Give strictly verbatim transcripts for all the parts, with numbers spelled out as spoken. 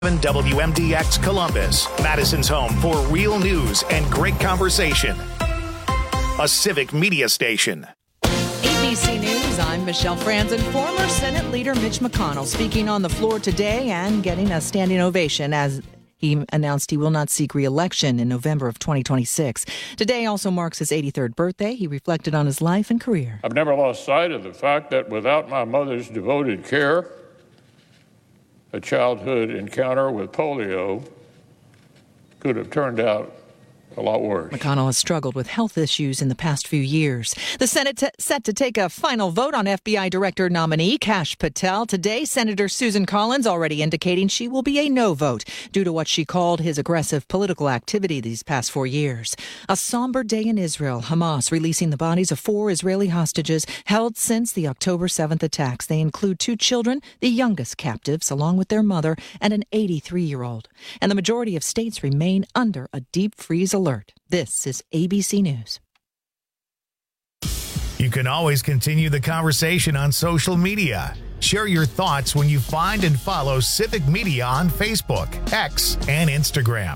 W M D X Columbus, Madison's home for real news and great conversation. A civic media station. A B C News, I'm Michelle Franzen. Former Senate Leader Mitch McConnell speaking on the floor today and getting a standing ovation as he announced he will not seek re-election in November of twenty twenty-six. Today also marks his eighty-third birthday. He reflected on his life and career. I've never lost sight of the fact that without my mother's devoted care, a childhood encounter with polio could have turned out a lot worse. McConnell has struggled with health issues in the past few years. The Senate t- set to take a final vote on F B I Director nominee Kash Patel. Today, Senator Susan Collins already indicating she will be a no vote due to what she called his aggressive political activity these past four years. A somber day in Israel. Hamas releasing the bodies of four Israeli hostages held since the October seventh attacks. They include two children, the youngest captives, along with their mother and an eighty-three-year-old. And the majority of states remain under a deep freeze alert. This is A B C News. You can always continue the conversation on social media. Share your thoughts when you find and follow Civic Media on Facebook, X, and Instagram.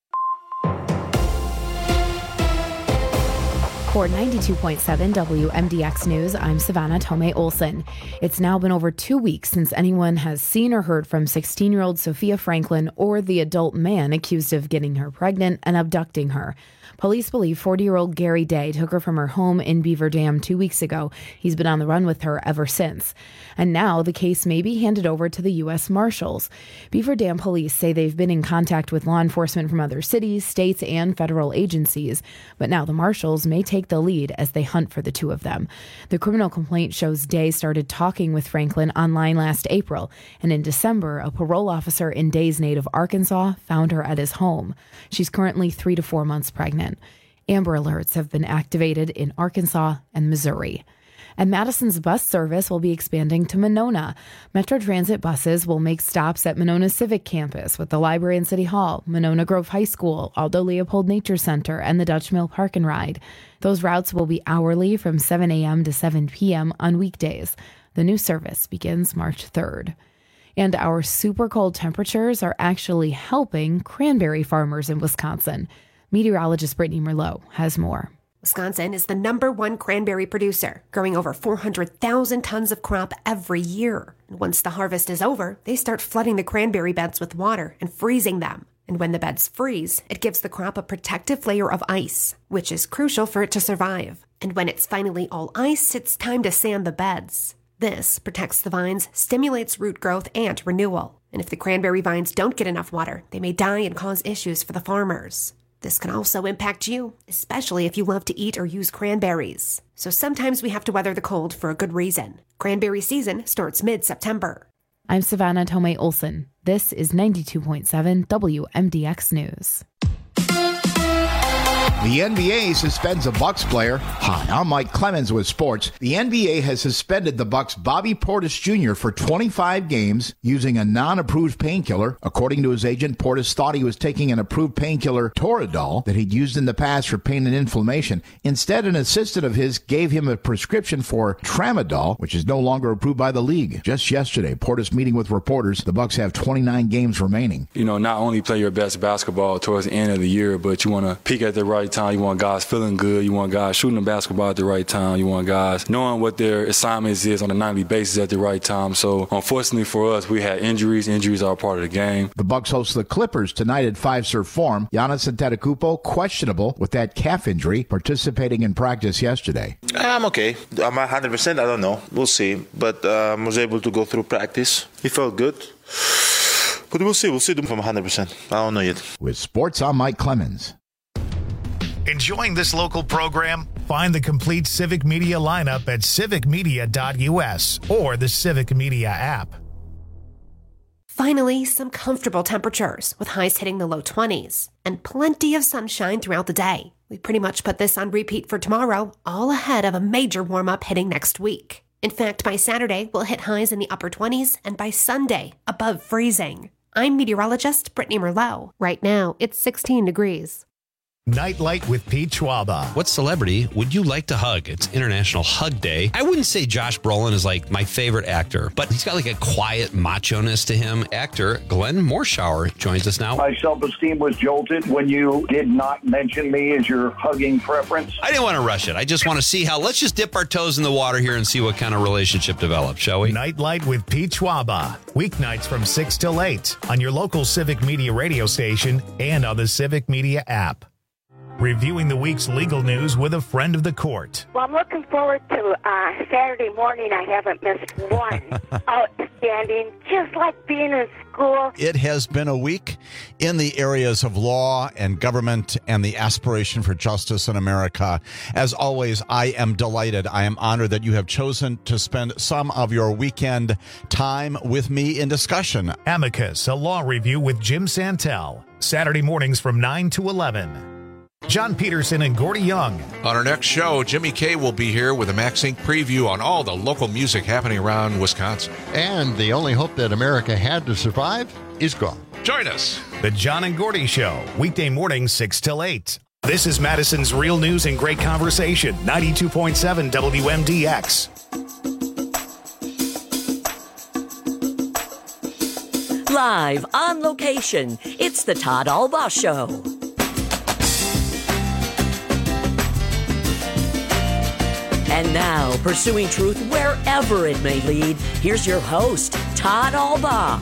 For ninety-two point seven W M D X News, I'm Savannah Tomei Olson. It's now been over two weeks since anyone has seen or heard from sixteen-year-old Sophia Franklin or the adult man accused of getting her pregnant and abducting her. Police believe forty-year-old Gary Day took her from her home in Beaver Dam two weeks ago. He's been on the run with her ever since. And now the case may be handed over to the U S Marshals. Beaver Dam police say they've been in contact with law enforcement from other cities, states, and federal agencies. But now the Marshals may take the lead as they hunt for the two of them. The criminal complaint shows Day started talking with Franklin online last April. And in December, a parole officer in Day's native Arkansas found her at his home. She's currently three to four months pregnant. Amber alerts have been activated in Arkansas and Missouri. And Madison's bus service will be expanding to Monona. Metro Transit buses will make stops at Monona Civic Campus with the library and City Hall, Monona Grove High School, Aldo Leopold Nature Center, and the Dutch Mill Park and Ride. Those routes will be hourly from seven a.m. to seven p.m. on weekdays. The new service begins March third. And our super cold temperatures are actually helping cranberry farmers in Wisconsin. Meteorologist Brittany Merlot has more. Wisconsin is the number one cranberry producer, growing over four hundred thousand tons of crop every year. And once the harvest is over, they start flooding the cranberry beds with water and freezing them. And when the beds freeze, it gives the crop a protective layer of ice, which is crucial for it to survive. And when it's finally all ice, it's time to sand the beds. This protects the vines, stimulates root growth and renewal. And if the cranberry vines don't get enough water, they may die and cause issues for the farmers. This can also impact you, especially if you love to eat or use cranberries. So sometimes we have to weather the cold for a good reason. Cranberry season starts mid-September. I'm Savannah Tomei Olson. This is ninety-two point seven W M D X News. The N B A suspends a Bucks player. Hi, I'm Mike Clemens with sports. The N B A has suspended the Bucks' Bobby Portis Junior for twenty-five games using a non-approved painkiller. According to his agent, Portis thought he was taking an approved painkiller, Toradol, that he'd used in the past for pain and inflammation. Instead, an assistant of his gave him a prescription for Tramadol, which is no longer approved by the league. Just yesterday, Portis meeting with reporters. The Bucks have twenty-nine games remaining. You know, not only play your best basketball towards the end of the year, but you want to peak at the right time. You want guys feeling good. You want guys shooting the basketball at the right time. You want guys knowing what their assignments is on a nightly basis at the right time. So, unfortunately for us, we had injuries. Injuries are a part of the game. The Bucks host the Clippers tonight at Fiserv Forum. Giannis Antetokounmpo questionable with that calf injury, participating in practice yesterday. I'm okay. I'm one hundred percent. I don't know. We'll see. But I um, was able to go through practice. He felt good. But we'll see. We'll see them from one hundred percent. I don't know yet. With sports, I'm Mike Clemens. Enjoying this local program? Find the complete Civic Media lineup at civic media dot u s or the Civic Media app. Finally, some comfortable temperatures with highs hitting the low twenties and plenty of sunshine throughout the day. We pretty much put this on repeat for tomorrow, all ahead of a major warm-up hitting next week. In fact, by Saturday, we'll hit highs in the upper twenties, and by Sunday, above freezing. I'm meteorologist Brittany Merlot. Right now, it's sixteen degrees. Nightlight with Pete Schwaba. What celebrity would you like to hug? It's International Hug Day. I wouldn't say Josh Brolin is like my favorite actor, but he's got like a quiet macho-ness to him. Actor Glenn Morshower joins us now. My self-esteem was jolted when you did not mention me as your hugging preference. I didn't want to rush it. I just want to see how, let's just dip our toes in the water here and see what kind of relationship develops, shall we? Nightlight with Pete Schwaba. Weeknights from six till eight on your local Civic Media radio station and on the Civic Media app. Reviewing the week's legal news with a friend of the court. Well, I'm looking forward to uh, Saturday morning. I haven't missed one. Outstanding, just like being in school. It has been a week in the areas of law and government and the aspiration for justice in America. As always, I am delighted. I am honored that you have chosen to spend some of your weekend time with me in discussion. Amicus, a law review with Jim Santel. Saturday mornings from nine to eleven. John Peterson and Gordy Young. On our next show, Jimmy K will be here with a MaxInc preview on all the local music happening around Wisconsin. And the only hope that America had to survive is gone. Join us. The John and Gordy Show, weekday mornings six till eight. This is Madison's Real News and Great Conversation, ninety-two point seven W M D X. Live on location, it's the Todd Albaugh Show. And now, pursuing truth wherever it may lead, here's your host, Todd Albaugh.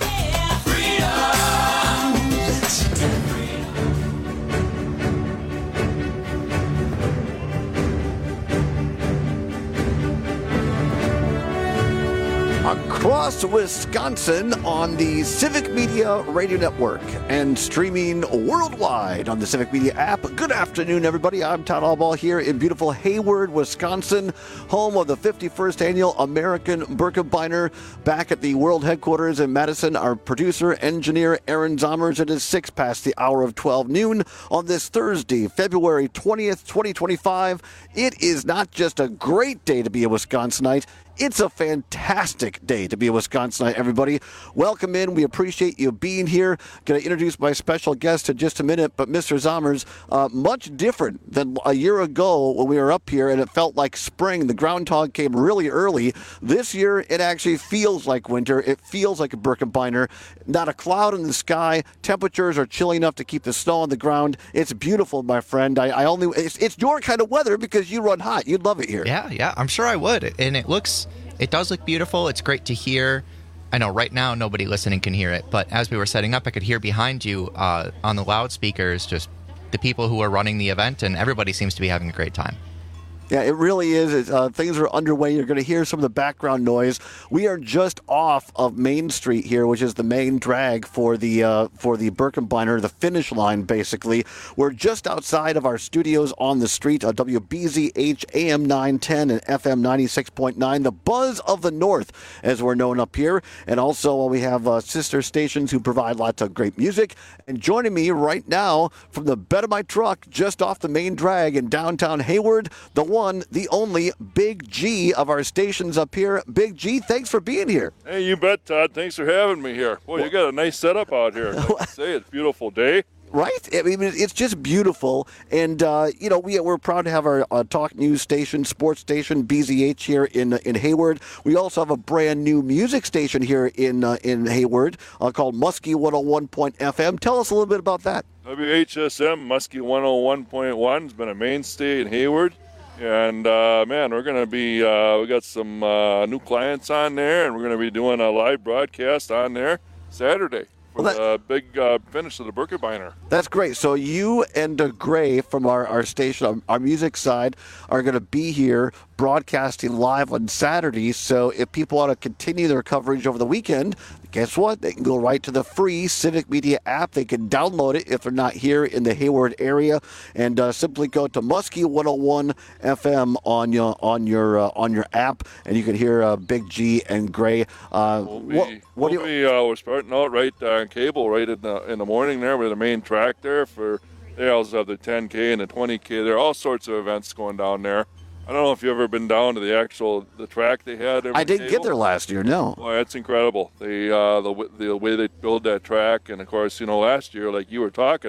Across Wisconsin on the Civic Media Radio Network and streaming worldwide on the Civic Media app. Good afternoon, everybody. I'm Todd Albaugh here in beautiful Hayward, Wisconsin, home of the fifty-first Annual American Birkebeiner. Back at the world headquarters in Madison, our producer, engineer, Aaron Zommers. It is six past the hour of twelve noon on this Thursday, February twentieth, twenty twenty-five. It is not just a great day to be a Wisconsinite. It's a fantastic day to be a Wisconsinite, everybody. Welcome in. We appreciate you being here. Going to introduce my special guest in just a minute, but Mister Zommers, uh, much different than a year ago when we were up here and it felt like spring. The groundhog came really early. This year, it actually feels like winter. It feels like a Birkebeiner. Not a cloud in the sky. Temperatures are chilly enough to keep the snow on the ground. It's beautiful, my friend. I, I only it's, it's your kind of weather because you run hot. You'd love it here. Yeah, yeah, I'm sure I would. And it looks... It does look beautiful. It's great to hear. I know right now nobody listening can hear it, but as we were setting up, I could hear behind you uh, on the loudspeakers just the people who are running the event, and everybody seems to be having a great time. Yeah, it really is. It, uh, things are underway. You're going to hear some of the background noise. We are just off of Main Street here, which is the main drag for the uh, for the Birkebeiner, the finish line, basically. We're just outside of our studios on the street, uh, W B Z H A M nine ten and F M ninety-six point nine, the Buzz of the North, as we're known up here. And also uh, we have uh, sister stations who provide lots of great music. And joining me right now from the bed of my truck, just off the main drag in downtown Hayward, the one, the only Big G of our stations up here. Big G, thanks for being here. Hey, you bet, Todd. Thanks for having me here. Boy, you got a nice setup out here. Like I say, it's a beautiful day. Right? I mean, it's just beautiful. And, uh, you know, we, we're proud to have our uh, talk news station, sports station, B Z H here in in Hayward. We also have a brand new music station here in uh, in Hayward uh, called Muskie one oh one point F M. Tell us a little bit about that. W H S M, Muskie one oh one point one, has been a mainstay in Hayward. And, uh, man, we're going to be, uh, we got some uh, new clients on there, and we're going to be doing a live broadcast on there Saturday for well, that, the big uh, finish of the Birkebeiner. That's great. So you and uh, Gray from our, our station, our, our music side, are going to be here broadcasting live on Saturday. So if people want to continue their coverage over the weekend, guess what? They can go right to the free Civic Media app. They can download it if they're not here in the Hayward area, and uh, simply go to Muskie one oh one F M on your on your uh, on your app, and you can hear uh, Big G and Gray. Uh, we'll be, what, what we'll do you? Be, uh, we're starting out right on cable right in the in the morning there with the main track there for. They also have the ten K and the twenty K. There are all sorts of events going down there. I don't know if you've ever been down to the actual the track they had. I didn't get there last year, no. Well, that's incredible. The, uh, the the way they build that track, and of course, you know, last year, like you were talking,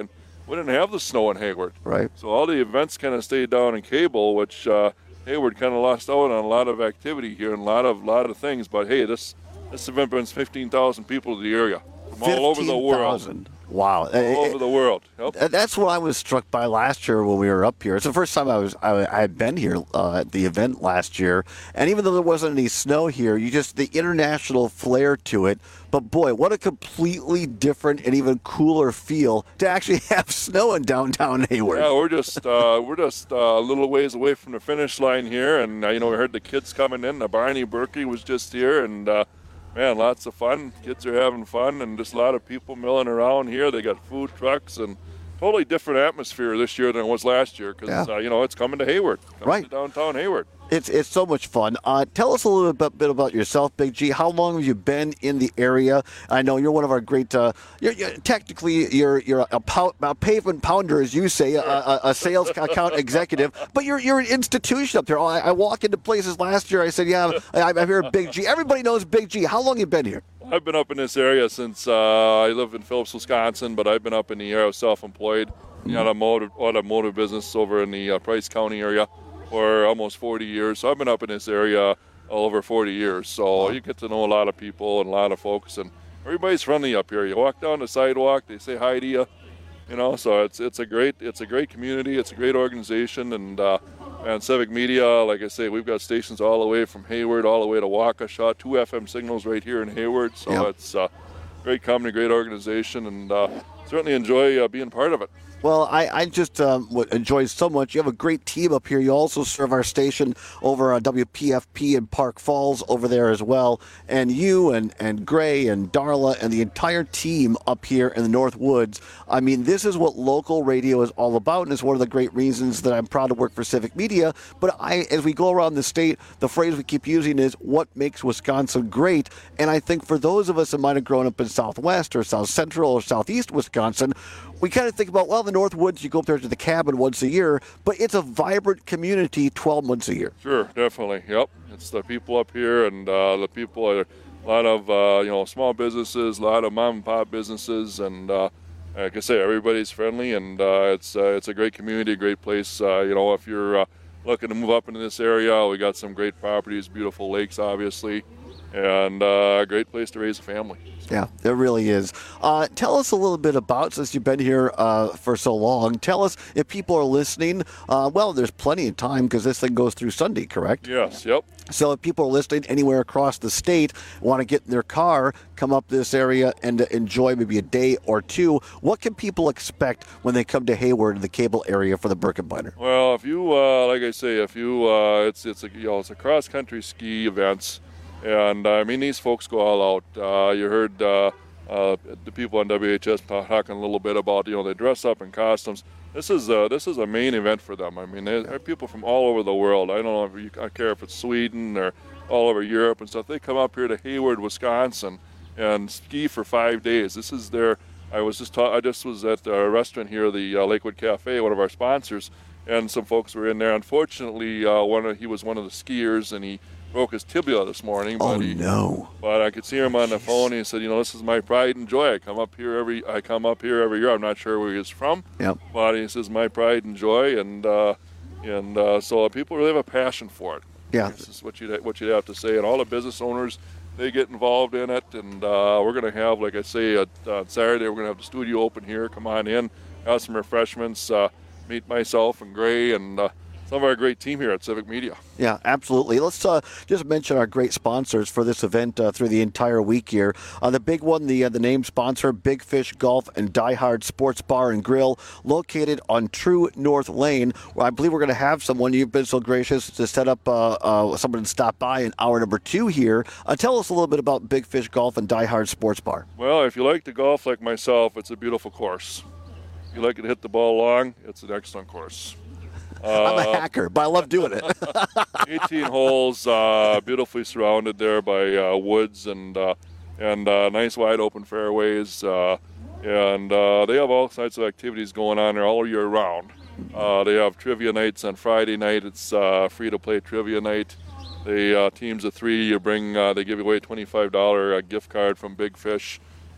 we didn't have the snow in Hayward. Right. So all the events kind of stayed down in Cable, which uh, Hayward kind of lost out on a lot of activity here and a lot of lot of things. But hey, this this event brings fifteen thousand people to the area from all over the world. fifteen thousand. Wow. All over the world. Yep. That's what I was struck by last year when we were up here. It's the first time I was I, I had been here uh, at the event last year, and even though there wasn't any snow here, you just the international flair to it. But boy, what a completely different and even cooler feel to actually have snow in downtown Hayward. Yeah, we're just uh, we're just uh, a little ways away from the finish line here, and uh, you know we heard the kids coming in. The Barney Berkey was just here, and. Uh, Man, lots of fun. Kids are having fun, and just a lot of people milling around here. They got food trucks and totally different atmosphere this year than it was last year because, Yeah. uh, you know, it's coming to Hayward, coming Right. to downtown Hayward. It's it's so much fun. Uh, tell us a little bit, bit about yourself, Big G. How long have you been in the area? I know you're one of our great. Uh, you're, you're, technically, you're you're a, pow, a pavement pounder, as you say, a, a, a sales account executive. But you're you're an institution up there. I, I walk into places last year. I said, "Yeah, I'm, I'm here at Big G." Everybody knows Big G. How long have you been here? I've been up in this area since uh, I live in Phillips, Wisconsin, but I've been up in the area self-employed, in the automotive, automotive business over in the uh, Price County area for almost forty years. So I've been up in this area over forty years. So you get to know a lot of people and a lot of folks, and everybody's friendly up here. You walk down the sidewalk, they say hi to you, you know. So it's it's a great it's a great community. It's a great organization, and uh, and Civic Media, like I say, we've got stations all the way from Hayward all the way to Waukesha, two F M signals right here in Hayward. So Yeah. it's a uh, great company, great organization, and uh, certainly enjoy uh, being part of it. Well, I, I just um, what enjoy so much. You have a great team up here. You also serve our station over on W P F P in Park Falls over there as well. And you and, and Gray and Darla and the entire team up here in the North Woods. I mean, this is what local radio is all about, and it's one of the great reasons that I'm proud to work for Civic Media. But I, as we go around the state, the phrase we keep using is what makes Wisconsin great. And I think for those of us that might have grown up in Southwest or South Central or Southeast Wisconsin, we kind of think about, well, the North Woods, you go up there to the cabin once a year, but it's a vibrant community twelve months a year. Sure, definitely. Yep, it's the people up here, and uh, the people are a lot of uh, you know small businesses, a lot of mom and pop businesses, and uh, like I say, everybody's friendly, and uh, it's uh, it's a great community, a great place. Uh, you know, if you're uh, looking to move up into this area, we got some great properties, beautiful lakes, obviously, and uh, a great place to raise a family. Yeah, it really is. Uh, tell us a little bit about, since you've been here uh, for so long, tell us if people are listening. Uh, well, there's plenty of time because this thing goes through Sunday, correct? Yes, yep. So if people are listening anywhere across the state, want to get in their car, come up this area and enjoy maybe a day or two, what can people expect when they come to Hayward in the Cable area for the Birkebeiner? Well, if you, uh, like I say, if you, uh, it's it's a you know it's a cross country ski events. And, uh, I mean, these folks go all out. Uh, you heard uh, uh, the people on W H S talking a little bit about, you know, they dress up in costumes. This is uh, this is a main event for them. I mean, there are people from all over the world. I don't know if you I care if it's Sweden or all over Europe and stuff. They come up here to Hayward, Wisconsin, and ski for five days. This is their. I was just ta- I just was at a restaurant here, the uh, Lakewood Cafe, one of our sponsors, and some folks were in there. Unfortunately, uh, one of, he was one of the skiers, and he broke his tibia this morning. But Oh, he, no. But I could see him on the phone. He said, "You know, this is my pride and joy. I come up here every. I come up here every year. I'm not sure where he's from. Yep. But he says my pride and joy, and uh, and uh, so people really have a passion for it. Yeah. This is what you what you'd have to say, and all the business owners, they get involved in it, and uh, we're going to have, like I say, uh, on Saturday we're going to have the studio open here. Come on in, have some refreshments, uh, meet myself and Gray and uh, some of our great team here at Civic Media. Yeah, absolutely. Let's uh, just mention our great sponsors for this event uh, through the entire week here. Uh, the big one, the uh, the name sponsor, Big Fish Golf and Die Hard Sports Bar and Grill, located on True North Lane, where I believe we're going to have someone. You've been so gracious to set up uh, uh, someone to stop by in hour number two here. Uh, tell us a little bit about Big Fish Golf and Die Hard Sports Bar. Well, if you like to golf like myself, it's a beautiful course. If you like to hit the ball long, it's an excellent course. Uh, I'm a hacker, but I love doing it. eighteen holes, uh, beautifully surrounded there by uh, woods and uh, and uh, nice wide open fairways. Uh, and uh, they have all kinds of activities going on there all year round. Uh, they have trivia nights on Friday night. It's uh, free to play trivia night. They uh, teams of three. You bring. Uh, they give away a twenty-five dollars uh, gift card from Big Fish.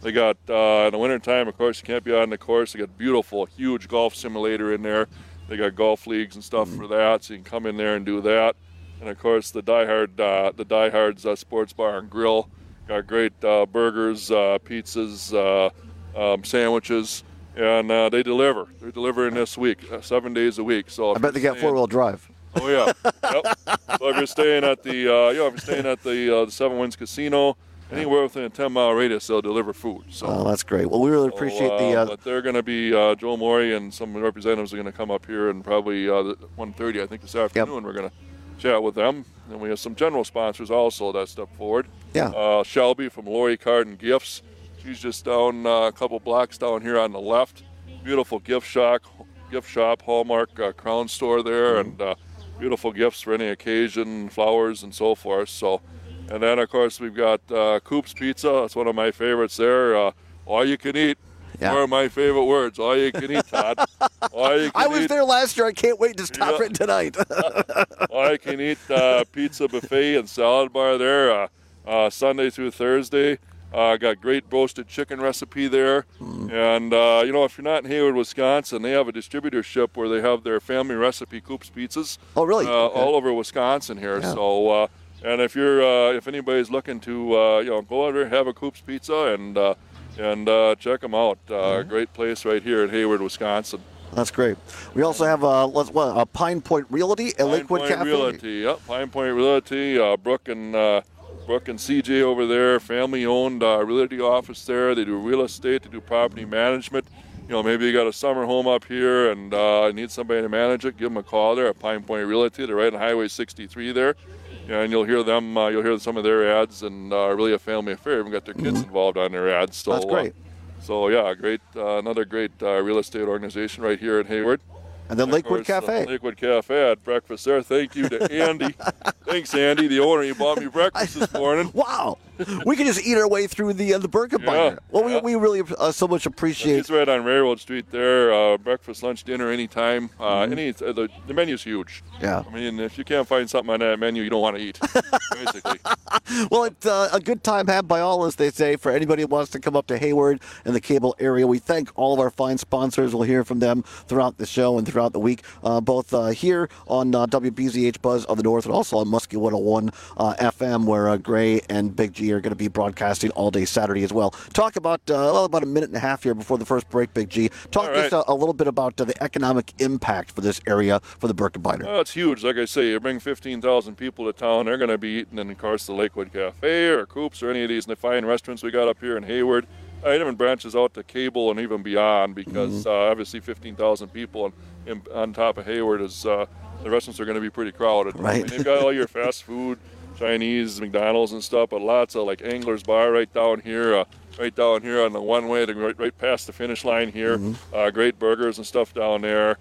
They got, uh, in the wintertime, of course, you can't be on the course. They got beautiful, huge golf simulator in there. They got golf leagues and stuff for that, so you can come in there and do that. And, of course, the Die Hard, uh, the Die Hard's uh, Sports Bar and Grill got great uh, burgers, uh, pizzas, uh, um, sandwiches, and uh, they deliver. They're delivering this week, uh, seven days a week. So I bet they got four-wheel drive. Oh, yeah. Yep. So if you're staying at the, uh, you know, if you're staying at the, uh, the Seven Winds Casino, anywhere within a ten-mile radius, they'll deliver food. So, oh, that's great. Well, we really appreciate so, uh, the. Uh, but they're going to be uh, Joe Morey and some representatives are going to come up here, and probably uh, one thirty, I think, this afternoon. Yep. We're going to chat with them, and we have some general sponsors also that step forward. Yeah. Uh, Shelby from Lori Carden Gifts. She's just down uh, a couple blocks down here on the left. Beautiful gift shop, gift shop, Hallmark uh, Crown store there, mm-hmm. and uh, beautiful gifts for any occasion, flowers and so forth. So. And then, of course, we've got uh, Coop's Pizza. That's one of my favorites there. Uh, all you can eat. Yeah. One of my favorite words. All you can eat, Todd. All you can I was eat. there last year. I can't wait to stop yeah. it tonight. All you can eat uh, pizza buffet and salad bar there, uh, uh, Sunday through Thursday. Uh, got great roasted chicken recipe there. Mm. And, uh, you know, if you're not in Hayward, Wisconsin, they have a distributorship where they have their family recipe Coop's Pizzas. Oh, really? Uh, okay. All over Wisconsin here. Yeah. So, uh, and if you're, uh, if anybody's looking to, uh, you know, go over, have a Coop's Pizza and uh, and uh, check them out. Uh, mm-hmm. Great place right here in Hayward, Wisconsin. That's great. We also have uh, let's, what, a Pine Point Realty, a Pine Lakewood Point Cafe. Realty, yep. Pine Point Realty. Uh, Brooke and uh, Brooke and C J over there, family-owned uh, realty office there. They do real estate. They do property management. You know, maybe you got a summer home up here and uh, need somebody to manage it. Give them a call there at Pine Point Realty. They're right on Highway sixty-three there. Yeah, and you'll hear them. Uh, you'll hear some of their ads, and uh, really a family affair. Even got their kids mm-hmm. involved on their ads. So, that's great. Uh, so yeah, great. Uh, another great uh, real estate organization right here in Hayward. And then and Lakewood course, Cafe. Uh, Lakewood Cafe had breakfast there. Thank you to Andy. Thanks, Andy, the owner. You bought me breakfast this morning. Wow. We can just eat our way through the uh, the Burger Biner. Yeah, well, yeah. we, we really uh, so much appreciate. It's right on Railroad Street there. Uh, breakfast, lunch, dinner, anytime. Uh, mm-hmm. Any uh, the, the menu's huge. Yeah. I mean, if you can't find something on that menu, you don't want to eat. Basically. Well, it's uh, a good time had by all, as they say, for anybody who wants to come up to Hayward and the Cable area. We thank all of our fine sponsors. We'll hear from them throughout the show and throughout the week, uh, both uh, here on uh, W B Z H Buzz of the North and also on Muskie one oh one uh, F M, where uh, Gray and Big G are going to be broadcasting all day Saturday as well. Talk about uh, well, about a minute and a half here before the first break, Big G. Talk right. just a, a little bit about uh, the economic impact for this area for the Birkebeiner. Oh, it's huge. Like I say, you bring fifteen thousand people to town, they're going to be eating in, of course, the Lakewood Cafe or Coop's or any of these fine restaurants we got up here in Hayward. It even branches out to Cable and even beyond because mm-hmm. uh, obviously fifteen thousand people on, in, on top of Hayward is uh, the restaurants are going to be pretty crowded. Right. I mean, they've got all your fast food, Chinese, McDonald's and stuff, but lots of like Angler's Bar right down here, uh, right down here on the one way, to right, right past the finish line here. Mm-hmm. Uh, great burgers and stuff down there.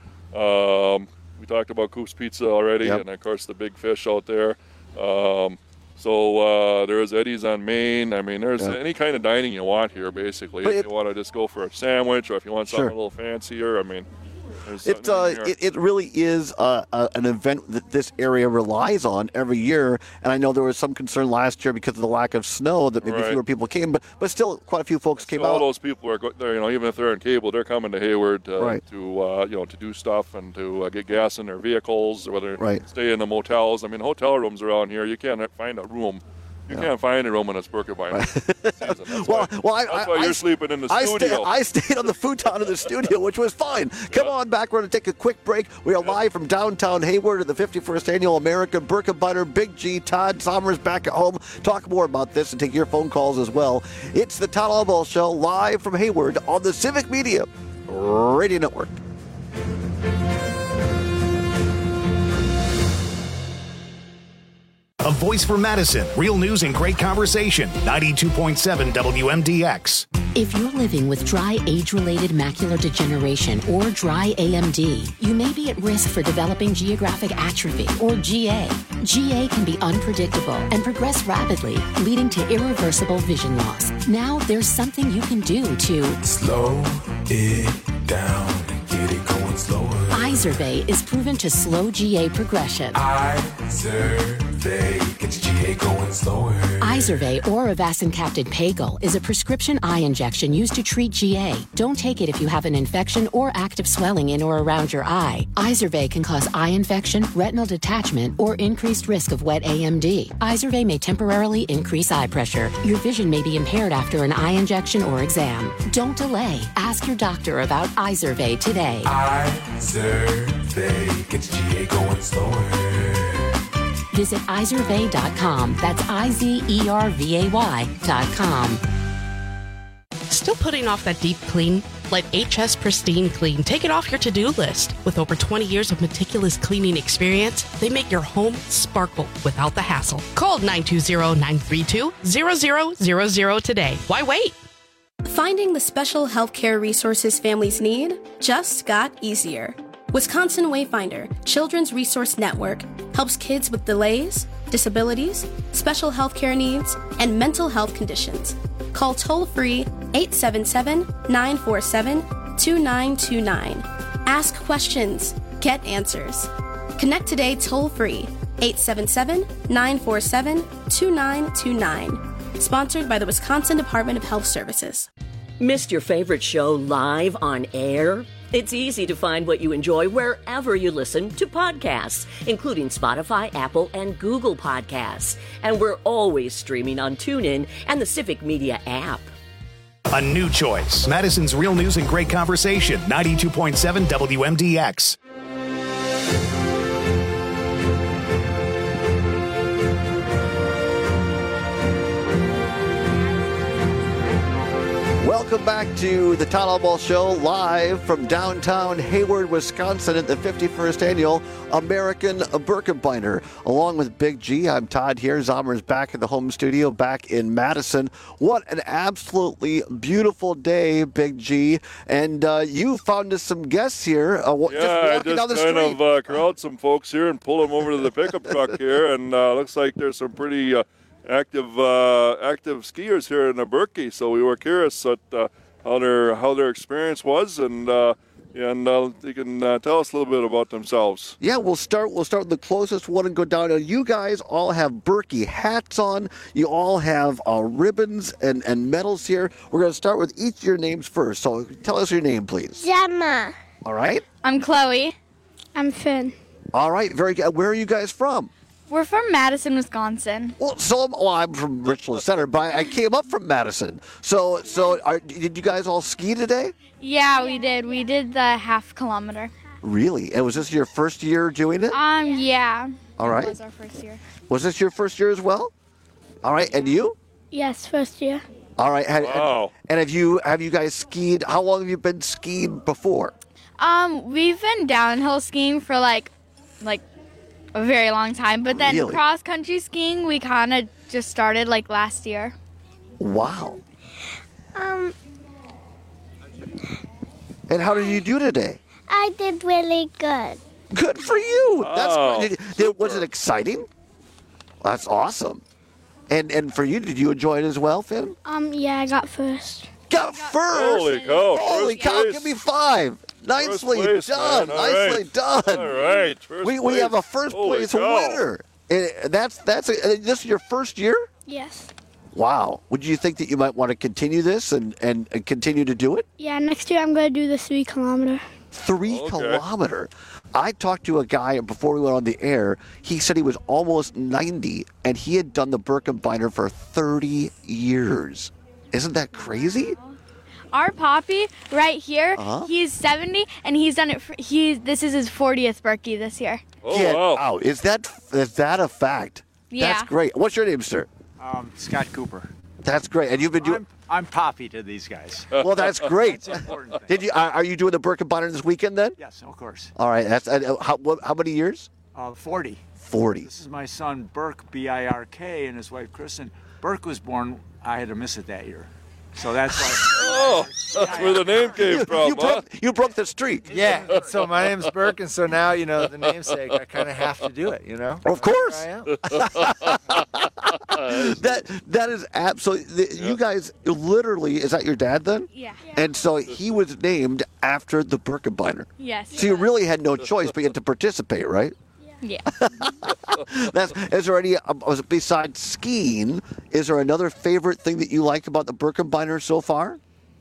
Um, we talked about Coop's Pizza already, yep. and of course the big fish out there. Um, so uh, there's Eddie's on Main. I mean, there's yeah. any kind of dining you want here, basically. But if it, you want to just go for a sandwich, or if you want something sure. a little fancier, I mean. It, uh, it it really is uh, uh, an event that this area relies on every year, and I know there was some concern last year because of the lack of snow that maybe right. fewer people came, but but still quite a few folks came so out. All those people are there, you know, even if they're in Cable, they're coming to Hayward uh, right. to uh, you know to do stuff and to uh, get gas in their vehicles, or whether right. stay in the motels. I mean, hotel rooms around here, you can't find a room. You yeah. can't find a room in a Birkebeiner right. season. That's well, why, well, I, that's I, why I, you're sleeping in the I studio. Stay, I stayed on the futon in the studio, which was fine. Come yeah. on back. We're going to take a quick break. We are yeah. live from downtown Hayward at the fifty-first Annual American Birkebeiner. Big G, Todd Somers back at home. Talk more about this and take your phone calls as well. It's the Todd Albaugh Show live from Hayward on the Civic Media Radio Network. A voice for Madison. Real news and great conversation. ninety-two point seven W M D X. If you're living with dry age-related macular degeneration or dry A M D, you may be at risk for developing geographic atrophy or G A. G A can be unpredictable and progress rapidly, leading to irreversible vision loss. Now there's something you can do to slow it down and get it going slower. Izervay is proven to slow G A progression. Izervay. Izervay gets G A going slower. Izervay or Avastin-capted Pagel is a prescription eye injection used to treat G A. Don't take it if you have an infection or active swelling in or around your eye. Izervay can cause eye infection, retinal detachment, or increased risk of wet A M D. Izervay may temporarily increase eye pressure. Your vision may be impaired after an eye injection or exam. Don't delay. Ask your doctor about Izervay today. Izervay gets G A going slower. Visit Izervay dot com. That's I Z E R V A Y dot com. Still putting off that deep clean? Let H S Pristine Clean take it off your to-do list. With over twenty years of meticulous cleaning experience, they make your home sparkle without the hassle. Call nine two zero, nine three two, zero zero zero zero today. Why wait? Finding the special healthcare resources families need just got easier. Wisconsin Wayfinder Children's Resource Network helps kids with delays, disabilities, special healthcare needs, and mental health conditions. Call toll-free eight seven seven, nine four seven, two nine two nine. Ask questions. Get answers. Connect today toll-free eight seven seven, nine four seven, two nine two nine. Sponsored by the Wisconsin Department of Health Services. Missed your favorite show live on air? It's easy to find what you enjoy wherever you listen to podcasts, including Spotify, Apple, and Google Podcasts. And we're always streaming on TuneIn and the Civic Media app. A new choice. Madison's Real News and Great Conversation. ninety-two point seven W M D X. Welcome back to the Todd Ball Show, live from downtown Hayward, Wisconsin at the fifty-first Annual American Birkebeiner. Along with Big G, I'm Todd here. Zomer's back in the home studio, back in Madison. What an absolutely beautiful day, Big G. And uh, you found us some guests here. Uh, yeah, just walking I just down the kind street. of uh, corralled some folks here and pulled them over to the pickup truck here, and uh, looks like there's some pretty uh, active uh, active skiers here in the Berkey. So we were curious at uh, how their how their experience was, and uh, and uh, they can uh, tell us a little bit about themselves. Yeah, we'll start. We'll start with the closest one and go down. Now, you guys all have Berkey hats on. You all have uh, ribbons and, and medals here. We're going to start with each of your names first. So tell us your name, please. Gemma. All right. I'm Chloe. I'm Finn. All right. Very good. Where are you guys from? We're from Madison, Wisconsin. Well, so I'm, well, I'm from Richland Center, but I came up from Madison. So, so are, did you guys all ski today? Yeah, we did. We did the half kilometer. Really? And was this your first year doing it? Um, yeah. All right. It was our first year. Was this your first year as well? All right. And you? Yes, first year. All right. And, wow. And, and have you have you guys skied? How long have you been skiing before? Um, we've been downhill skiing for like, like. a very long time, but then Really? cross country skiing we kind of just started like last year. Wow. Um, And how did you do today? I did really good. Good for you. That's Wow. did, did, was it exciting? That's awesome. And and for you, did you enjoy it as well, Finn? Um, yeah, I got first. Got first. Holy cow! Holy first cow! place. Give me five. Nicely place, done. man. All Nicely right. done. All right. First we we place. have a first Holy place cow. winner. And that's that's a, and this is your first year. Yes. Wow. Would you think that you might want to continue this and, and, and continue to do it? Yeah, next year I'm gonna do the three kilometer. Three Okay. kilometer. I talked to a guy before we went on the air. He said he was almost ninety, and he had done the Birkebeiner for thirty years. Isn't that crazy? Our Poppy right here, Uh-huh. he's seventy, and he's done it. For, he this is his fortieth Berkey this year. Oh, Get wow. out. Is that is that a fact? Yeah. That's great. What's your name, sir? Um, Scott Cooper. That's great. And you've been doing. I'm, I'm Poppy to these guys. Well, that's great. That's the important thing. Did you? Are, are you doing the Birkebeiner this weekend then? Yes, of course. All right. That's uh, how, what, how many years? Uh, forty. Forty. This is my son Burke, B I R K, and his wife Kristen. Burke was born. I had to miss it that year, so that's why. Oh, that's where the name came from, You huh? broke, you broke the streak. Yeah. and So my name's Burke, and so now you know the namesake. I kind of have to do it. You know. Of course. Here I am. that that is absolutely. the- You guys literally, is that your dad then? Yeah. And so he was named after the Birkebeiner. Yes. So you really had no choice but you had to participate, right? Yeah. That's, is there any, uh, besides skiing, is there another favorite thing that you liked about the Birkebeiner so far?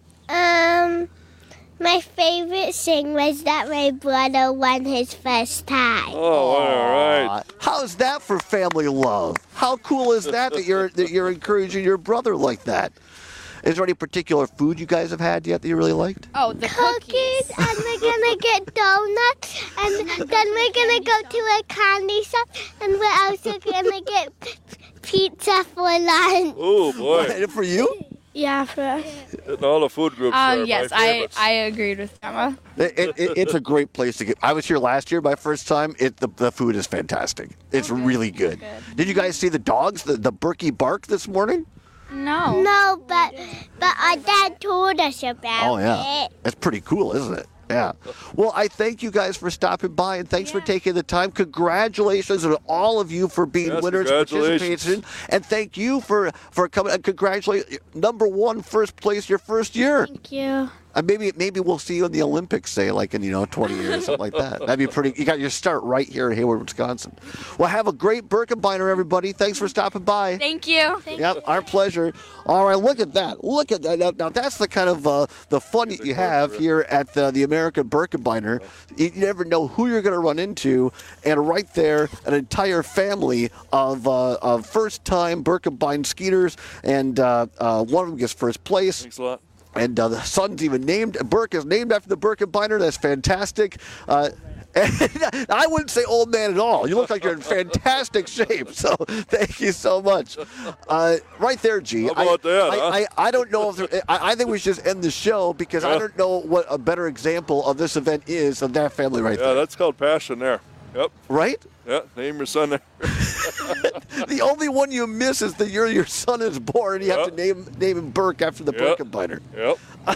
Um, my favorite thing was that my brother won his first time. Oh, all right. How's that for family love? How cool is that that you're that you're encouraging your brother like that? Is there any particular food you guys have had yet that you really liked? Oh, the cookies, and we're gonna get donuts, and then we're gonna go to a candy shop, and we're also gonna get p- pizza for lunch. Oh boy! For you? Yeah, for us. And all the food groups Um, are yes, my I, favorites. I agreed with Emma. It, it, it, it's a great place to get. I was here last year, my first time. It the, the food is fantastic. It's really good. Did you guys see the dogs, the the Berkey bark this morning? No. No, but but our dad told us about Oh yeah, it. that's pretty cool, isn't it? Yeah. Well, I thank you guys for stopping by, and thanks for taking the time. Congratulations to all of you for being Yes, winners, congratulations. participation, and thank you for for coming. And congratulate number one, first place, your first year. Thank you. Uh, maybe maybe we'll see you in the Olympics, say, like in, you know, twenty years, something like that. That'd be pretty. You got your start right here in Hayward, Wisconsin. Well, have a great Birkebeiner, everybody. Thanks for stopping by. Thank you. Yep, our pleasure. All right, look at that. Look at that. Now, now that's the kind of uh, the fun that you have here at the, the American Birkebeiner. You, you never know who you're going to run into, and right there, an entire family of, uh, of first-time Birkebein skiers, and uh, uh, one of them gets first place. Thanks a lot. And uh, the son's even named, Burke is named after the Birkebeiner. That's fantastic. Uh, and I wouldn't say old man at all. You look like you're in fantastic shape. So thank you so much. Uh, right there, G. How about I, that, I, huh? I, I don't know if there, I, I think we should just end the show because I Yeah. don't know what a better example of this event is of that family right Yeah, there. that's called passion there. Yep. Right? Yeah, name your son there. The only one you miss is the year your son is born. You have to name name him Burke after the Yep. Birkebeiner. Yep.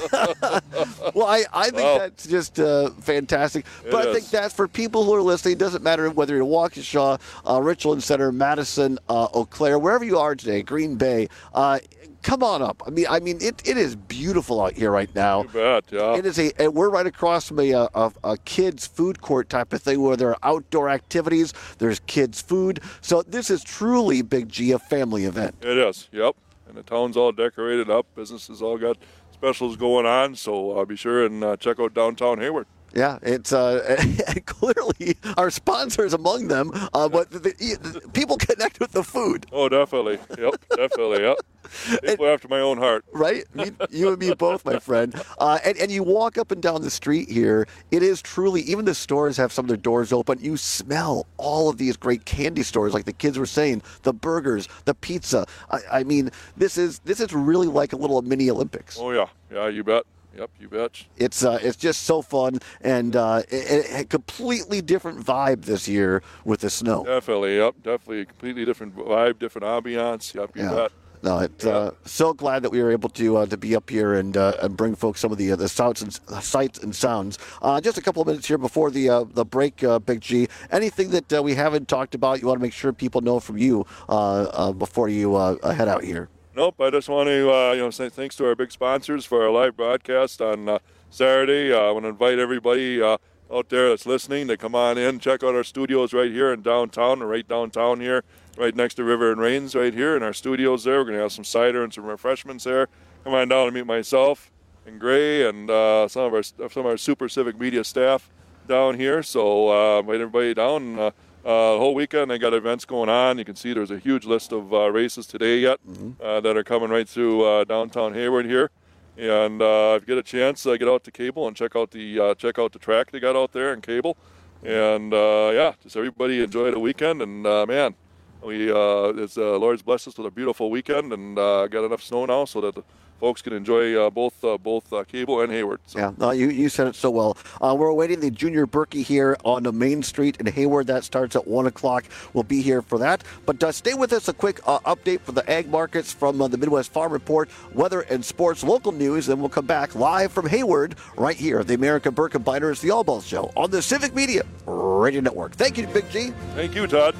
Well, I, I think Wow. that's just uh, fantastic. It But I is. think that's for people who are listening. It doesn't matter whether you're in Waukesha, uh, Richland Center, Madison, uh, Eau Claire, wherever you are today, Green Bay. Uh, come on up. I mean, I mean, it, it is beautiful out here right now. You bet, yeah. It is a. And we're right across from a, a, a kids' food court type of thing where there are outdoor activities. There's kids' food. So this is truly, Big G, a family event. It is, yep. And the town's all decorated up. Businesses all got specials going on. So uh, be sure and uh, check out downtown Hayward. Yeah, it's uh, and clearly our sponsors among them, uh, but the, the, the people connect with the food. Oh, definitely. Yep, definitely, yep. People after my own heart. Right? Me, you and me both, my friend. Uh, and, and you walk up and down the street here, it is truly, even the stores have some of their doors open. You smell all of these great candy stores, like the kids were saying, the burgers, the pizza. I, I mean, this is this is really like a little mini Olympics. Oh, yeah. Yeah, you bet. Yep, you bet. It's uh, it's just so fun and uh, a, a completely different vibe this year with the snow. Definitely, yep. Definitely a completely different vibe, different ambiance. Yep, you Yeah. bet. No, it's uh, so glad that we were able to uh, to be up here and uh, and bring folks some of the uh, the sounds and uh, sights and sounds. Uh, just a couple of minutes here before the uh, the break, uh, Big G. Anything that uh, we haven't talked about, you want to make sure people know from you uh, uh, before you uh, head out here. Nope, I just want to uh, you know say thanks to our big sponsors for our live broadcast on uh, Saturday. Uh, I want to invite everybody uh, out there that's listening to come on in, check out our studios right here in downtown, or right downtown here, right next to River and Rains, right here in our studios there. We're going to have some cider and some refreshments there. Come on down and meet myself and Gray and uh, some of our some of our Super Civic Media staff down here. So uh, invite everybody down. Uh, Uh, the whole weekend they got events going on. You can see there's a huge list of uh, races today yet uh, that are coming right through uh, downtown Hayward here. And uh, if you get a chance, uh, get out to Cable and check out the uh, check out the track they got out there in Cable. And uh, yeah, just everybody enjoy the weekend. And uh, man, we uh, it's uh, Lord's blessed us with a beautiful weekend and uh, got enough snow now so that the folks can enjoy uh, both uh, both uh, Cable and Hayward. So. Yeah, no, you, you said it so well. Uh, we're awaiting the Junior Berkey here on the Main Street in Hayward. That starts at one o'clock. We'll be here for that. But uh, stay with us. A quick uh, update for the ag markets from uh, the Midwest Farm Report, weather and sports, local news. Then we'll come back live from Hayward right here at the American Birkebeiner, the All Balls Show on the Civic Media Radio Network. Thank you, Big G. Thank you, Todd.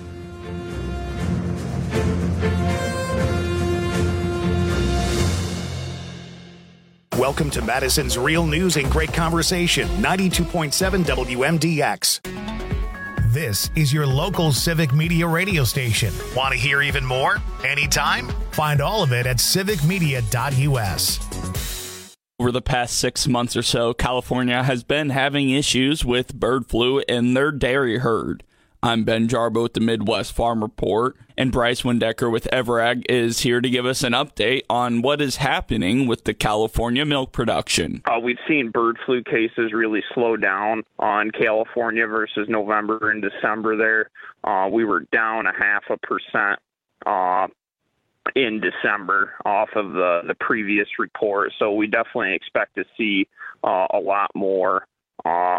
Welcome to Madison's Real News and Great Conversation, ninety-two point seven W M D X. This is your local Civic Media radio station. Want to hear even more? Anytime? Find all of it at civic media dot u s. Over the past six months or so, California has been having issues with bird flu in their dairy herd. I'm Ben Jarbo with the Midwest Farm Report, and Bryce Windecker with Everag is here to give us an update on what is happening with the California milk production. Uh, we've seen bird flu cases really slow down on California versus November and December there. Uh, we were down a half a percent uh, in December off of the, the previous report, so we definitely expect to see uh, a lot more uh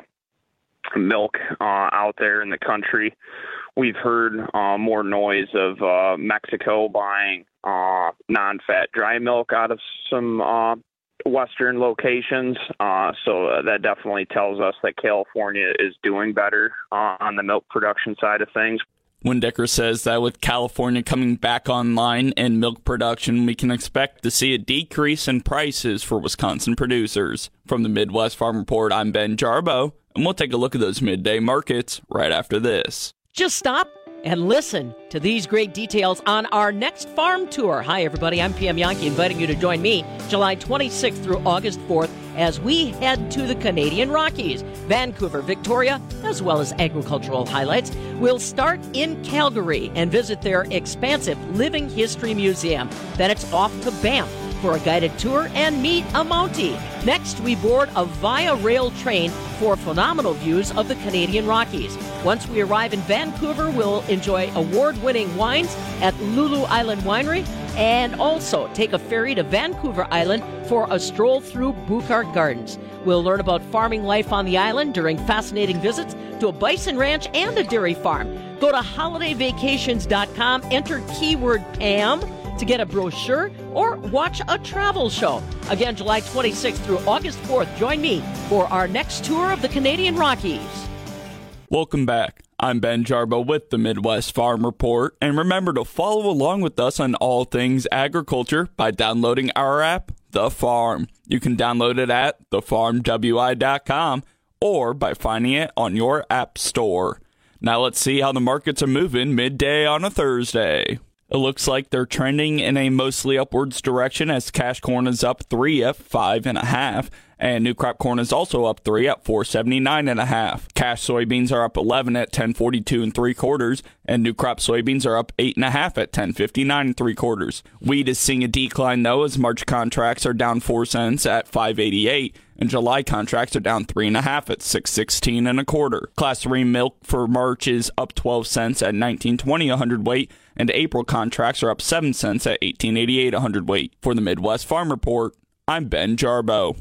milk uh, out there in the country. We've heard uh, more noise of uh, Mexico buying uh, non-fat dry milk out of some uh, Western locations. Uh, so uh, that definitely tells us that California is doing better uh, on the milk production side of things. Windecker says that with California coming back online in milk production, we can expect to see a decrease in prices for Wisconsin producers. From the Midwest Farm Report, I'm Ben Jarbo, and we'll take a look at those midday markets right after this. Just stop and listen to these great details on our next farm tour. Hi, everybody. I'm P M Yankee, inviting you to join me July twenty-sixth through August fourth as we head to the Canadian Rockies, Vancouver, Victoria, as well as agricultural highlights. We'll start in Calgary and visit their expansive Living History Museum. Then it's off to Banff for a guided tour and meet a Mountie. Next, we board a Via Rail train for phenomenal views of the Canadian Rockies. Once we arrive in Vancouver, we'll enjoy award-winning wines at Lulu Island Winery and also take a ferry to Vancouver Island for a stroll through Buchart Gardens. We'll learn about farming life on the island during fascinating visits to a bison ranch and a dairy farm. Go to holiday vacations dot com, enter keyword Pam to get a brochure or watch a travel show. Again, July twenty-sixth through August fourth, join me for our next tour of the Canadian Rockies. Welcome back. I'm Ben Jarbo with the Midwest Farm Report, and remember to follow along with us on all things agriculture by downloading our app, The Farm. You can download it at the farm w i dot com or by finding it on your app store. Now let's see how the markets are moving midday on a Thursday. It looks like they're trending in a mostly upwards direction as cash corn is up three at five and a half, and new crop corn is also up three at four seventy-nine and a half. Cash soybeans are up eleven at ten forty-two and three quarters, and new crop soybeans are up eight and a half at ten fifty-nine and three quarters. Wheat is seeing a decline though, as March contracts are down four cents at five eighty-eight, and July contracts are down three and a half at six sixteen and a quarter. Class three milk for March is up twelve cents at nineteen twenty a hundredweight, and April contracts are up seven cents at eighteen eighty-eight a hundredweight. For the Midwest Farm Report, I'm Ben Jarbo.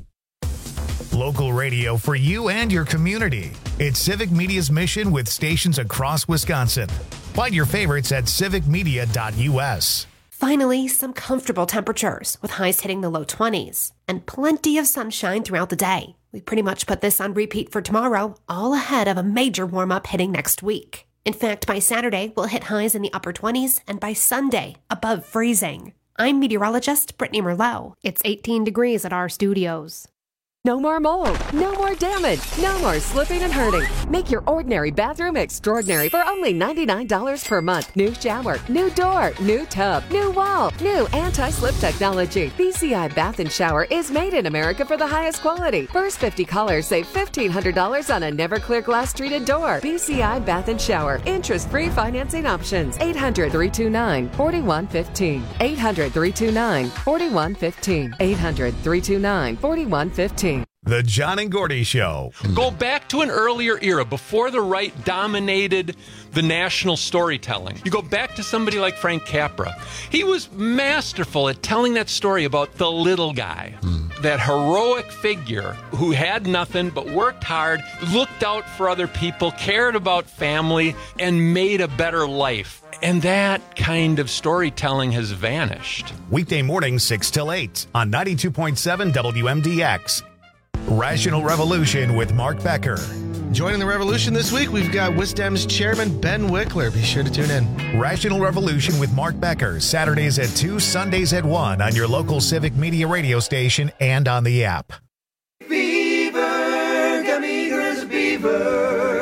Local radio for you and your community. It's Civic Media's mission with stations across Wisconsin. Find your favorites at civic media dot u s. Finally, some comfortable temperatures with highs hitting the low twenties and plenty of sunshine throughout the day. We pretty much put this on repeat for tomorrow, all ahead of a major warm-up hitting next week. In fact, by Saturday, we'll hit highs in the upper twenties, and by Sunday, above freezing. I'm meteorologist Brittany Merlot. It's eighteen degrees at our studios. No more mold, no more damage, no more slipping and hurting. Make your ordinary bathroom extraordinary for only ninety-nine dollars per month. New shower, new door, new tub, new wall, new anti-slip technology. B C I Bath and Shower is made in America for the highest quality. First fifty callers save fifteen hundred dollars on a never clear glass treated door. B C I Bath and Shower. Interest-free financing options. eight hundred, three two nine, four one one five. eight hundred, three two nine, four one one five. eight hundred, three two nine, four one one five. The John and Gordy Show. Go back to an earlier era before the right dominated the national storytelling. You go back to somebody like Frank Capra. He was masterful at telling that story about the little guy, mm. that heroic figure who had nothing but worked hard, looked out for other people, cared about family, and made a better life. And that kind of storytelling has vanished. Weekday mornings, six till eight on ninety-two point seven W M D X. Rational Revolution with Mark Becker. Joining the revolution this week, we've got WisDem's chairman, Ben Wickler. Be sure to tune in. Rational Revolution with Mark Becker, Saturdays at two, Sundays at one on your local Civic Media radio station and on the app. Beaver, gummy girls, beaver,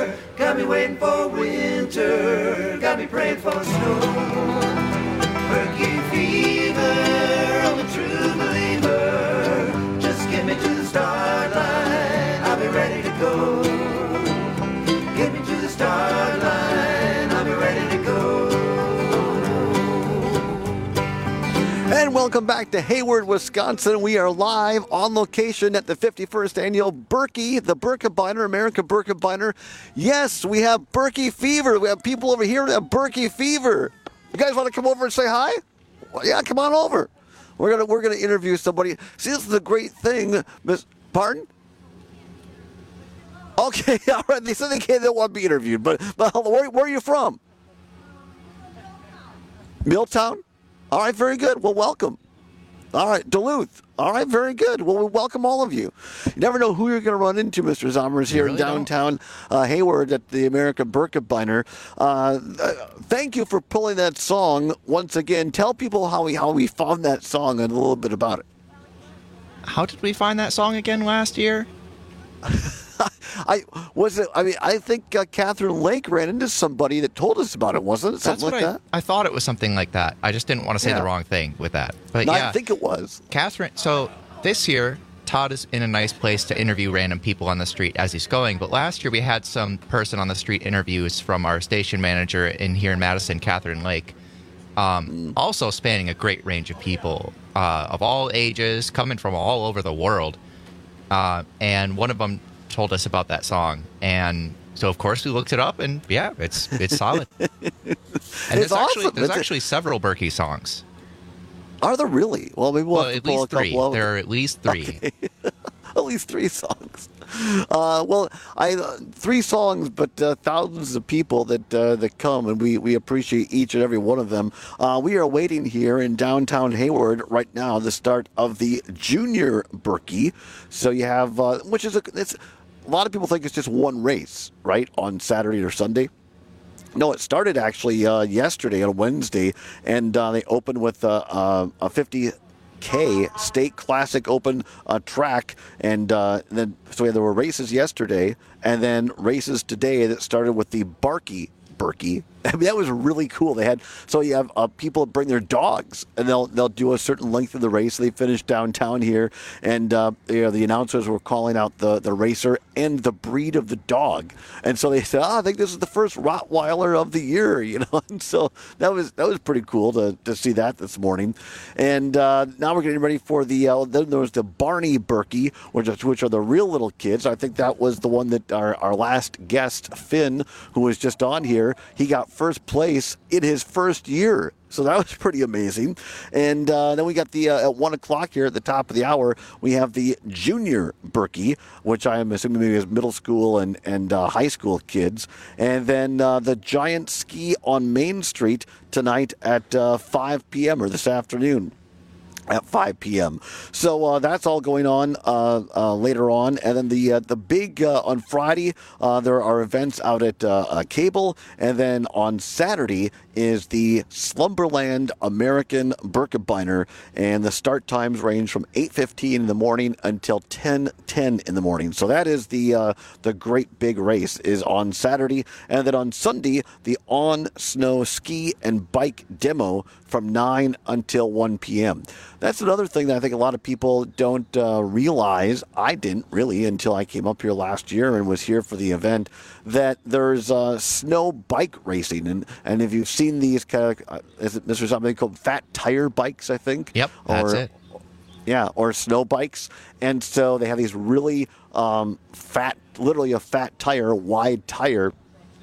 got me waiting for winter, got me praying for snow. Berkey fever, I'm a true believer. Just get me to the start line, I'll be ready to go. Get me to the start line, I'll be ready to go. And welcome back to Hayward, Wisconsin. We are live on location at the fifty-first annual Berkey, the Birkebeiner, American Birkebeiner. Yes, we have Berkey fever. We have people over here that have Berkey fever. You guys want to come over and say hi? Well, yeah, come on over. We're gonna we're gonna interview somebody. See, this is the great thing, Miss. Pardon? Okay, all right. They said they can't. They don't want to be interviewed. But but where, where are you from? Milltown. All right, very good. Well, welcome. All right, Duluth. All right, very good. Well, we welcome all of you. You never know who you're going to run into, Mister Zommers, here really in downtown uh, Hayward at the American Birkebeiner. Uh, uh, thank you for pulling that song once again. Tell people how we how we found that song and a little bit about it. How did we find that song again last year? I was it. I mean, I think uh, Catherine Lake ran into somebody that told us about it, wasn't it? Something That's what like I, that. I thought it was something like that. I just didn't want to say Yeah. the wrong thing with that. But No, yeah, I think it was Catherine. So this year, Todd is in a nice place to interview random people on the street as he's going. But last year, we had some person on the street interviews from our station manager in here in Madison, Catherine Lake. Um, also spanning a great range of people uh, of all ages, coming from all over the world. Uh, and one of them told us about that song, and so of course we looked it up, and yeah, it's it's solid. And there's awesome. actually there's It's a- actually several Berkey songs. Are there really? Well, maybe we'll, Well, have to at pull least a couple three. out. There are at least three. Okay. At least three songs. Uh, well, I uh, three songs, but uh, thousands of people that uh, that come, and we, we appreciate each and every one of them. Uh, we are waiting here in downtown Hayward right now, the start of the Junior Berkey. So you have, uh, which is a, it's a lot of people think it's just one race, right, on Saturday or Sunday. No, it started actually uh, yesterday on Wednesday, and uh, they opened with uh, uh, a fifty K State Classic Open uh, track, and uh, then so yeah, there were races yesterday, and then races today that started with the Barkey Berkey. I mean, that was really cool. They had so you have uh, people bring their dogs, and they'll they'll do a certain length of the race. They finish downtown here, and uh, you know, the announcers were calling out the, the racer and the breed of the dog, and so they said, "Oh, I think this is the first Rottweiler of the year," you know. And so that was that was pretty cool to, to see that this morning. And uh, now we're getting ready for the uh, then there was the Barney Berkey, which is, which are the real little kids. I think that was the one that our our last guest Finn, who was just on here, he got first place in his first year. So that was pretty amazing. And uh, then we got the, uh, at one o'clock here at the top of the hour, we have the Junior Berkey, which I am assuming maybe is middle school and, and uh, high school kids. And then uh, the Giant Ski on Main Street tonight at uh, five p.m. or this afternoon. At five p.m. So uh, that's all going on uh, uh, later on. And then the uh, the big, uh, on Friday, uh, there are events out at uh, uh, Cable. And then on Saturday is the Slumberland American Birkebeiner. And the start times range from eight fifteen in the morning until ten ten in the morning. So that is the, uh, the great big race is on Saturday. And then on Sunday, the on-snow ski and bike demo from nine until one p.m. That's another thing that I think a lot of people don't uh, realize. I didn't really until I came up here last year and was here for the event, that there's uh, snow bike racing. And, and if you've seen these kind of, uh, is it Mister something called fat tire bikes, I think? Yep, that's or, it. Yeah, or snow bikes. And so they have these really um, fat, literally a fat tire, wide tire,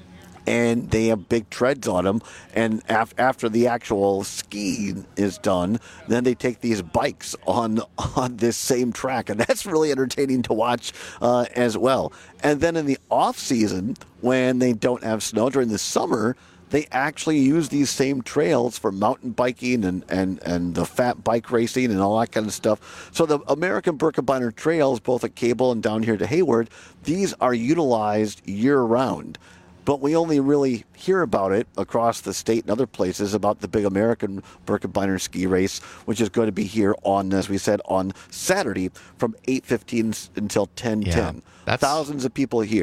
and they have big treads on them. And af- after the actual skiing is done, then they take these bikes on on this same track, and that's really entertaining to watch uh, as well. And then in the off season, when they don't have snow during the summer, they actually use these same trails for mountain biking and, and, and the fat bike racing and all that kind of stuff. So the American Birkebeiner trails, both at Cable and down here to Hayward, these are utilized year-round. But we only really hear about it across the state and other places about the big American Birkebeiner ski race, which is going to be here on, as we said, on Saturday from eight fifteen until ten ten. Yeah, that's- Thousands of people here.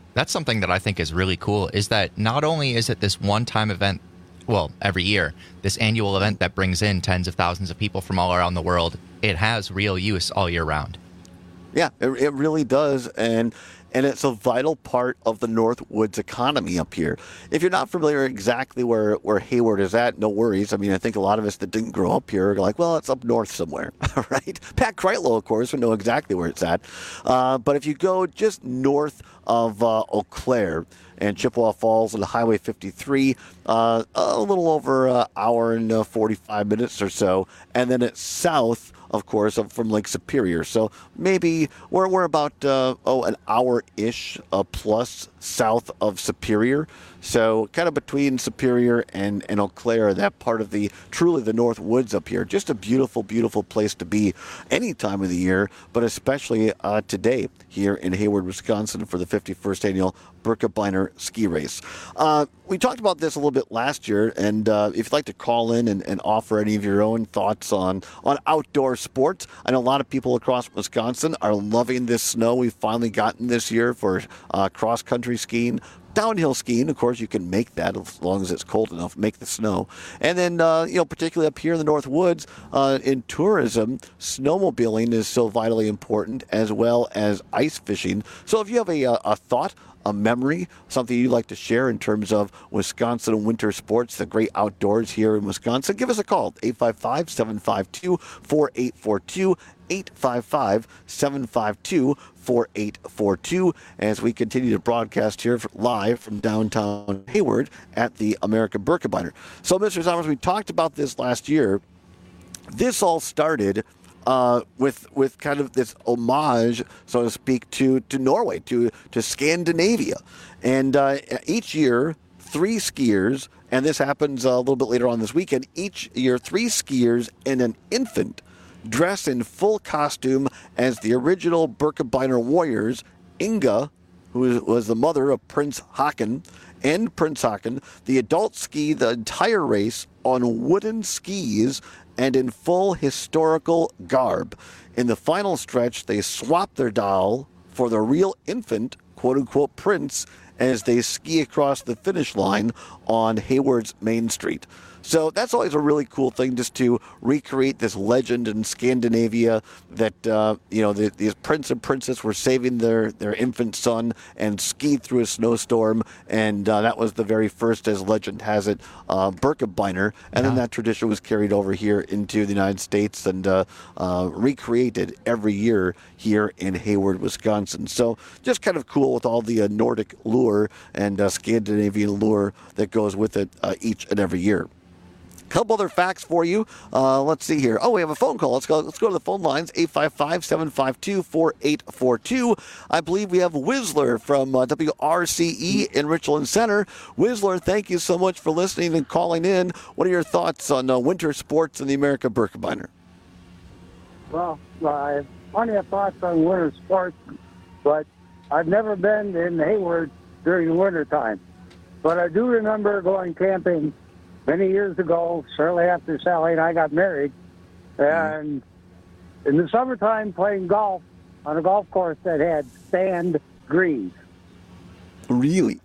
That's something that I think is really cool, is that not only is it this one-time event, well, every year, this annual event that brings in tens of thousands of people from all around the world, it has real use all year round. Yeah, it, it really does, and and it's a vital part of the Northwoods economy up here. If you're not familiar exactly where, where Hayward is at, no worries. I mean, I think a lot of us that didn't grow up here are like, well, it's up north somewhere, right? Pat Kreitlow, of course, would know exactly where it's at. Uh, but if you go just north of uh, Eau Claire and Chippewa Falls on Highway fifty-three, uh, a little over an hour and uh, forty-five minutes or so, and then it's south, of course, from Lake Superior. So maybe we're, we're about, uh, oh, an hour-ish uh, plus south of Superior. So kind of between Superior and, and Eau Claire, that part of the, truly the North Woods up here. Just a beautiful, beautiful place to be any time of the year, but especially uh, today here in Hayward, Wisconsin for the fifty-first Annual Birkebeiner Ski Race. Uh, we talked about this a little bit last year, and uh, if you'd like to call in and, and offer any of your own thoughts on, on outdoor sports, I know a lot of people across Wisconsin are loving this snow we've finally gotten this year for uh, cross-country skiing. Downhill skiing, of course, you can make that as long as it's cold enough, make the snow. And then, uh, you know, particularly up here in the North Woods, uh, in tourism, snowmobiling is so vitally important, as well as ice fishing. So if you have a, a thought, a memory, something you'd like to share in terms of Wisconsin winter sports, the great outdoors here in Wisconsin, give us a call, eight five five, seven five two, four eight four two, eight five five, seven five two, four eight four two, as we continue to broadcast here live from downtown Hayward at the American Birkebeiner. So, Mister Somers, we talked about this last year. This all started Uh, with with kind of this homage, so to speak, to, to Norway, to, to Scandinavia. And uh, each year, three skiers, and this happens a little bit later on this weekend, each year, three skiers and an infant dress in full costume as the original Birkebeiner warriors. Inga, who was the mother of Prince Haakon, and Prince Haakon, the adults ski the entire race on wooden skis and in full historical garb. In the final stretch, they swap their doll for the real infant, quote-unquote, prince, as they ski across the finish line on Hayward's Main Street. So that's always a really cool thing, just to recreate this legend in Scandinavia that, uh, you know, the, these prince and princess were saving their, their infant son and skied through a snowstorm. And uh, that was the very first, as legend has it, uh, Birkebeiner. And yeah. then that tradition was carried over here into the United States and uh, uh, recreated every year here in Hayward, Wisconsin. So just kind of cool with all the uh, Nordic lure and uh, Scandinavian lure that goes with it uh, each and every year. Couple other facts for you. Uh, let's see here. Oh, we have a phone call. Let's go. Let's go to the phone lines. eight five five, seven five two, four eight four two. I believe we have Whistler from uh, W R C E in Richland Center. Whistler, thank you so much for listening and calling in. What are your thoughts on uh, winter sports in the American Birkebeiner? Well, I have plenty of thoughts on winter sports, but I've never been in Hayward during the winter time. But I do remember going camping many years ago, shortly after Sally and I got married, and in the summertime playing golf on a golf course that had sand greens. Really?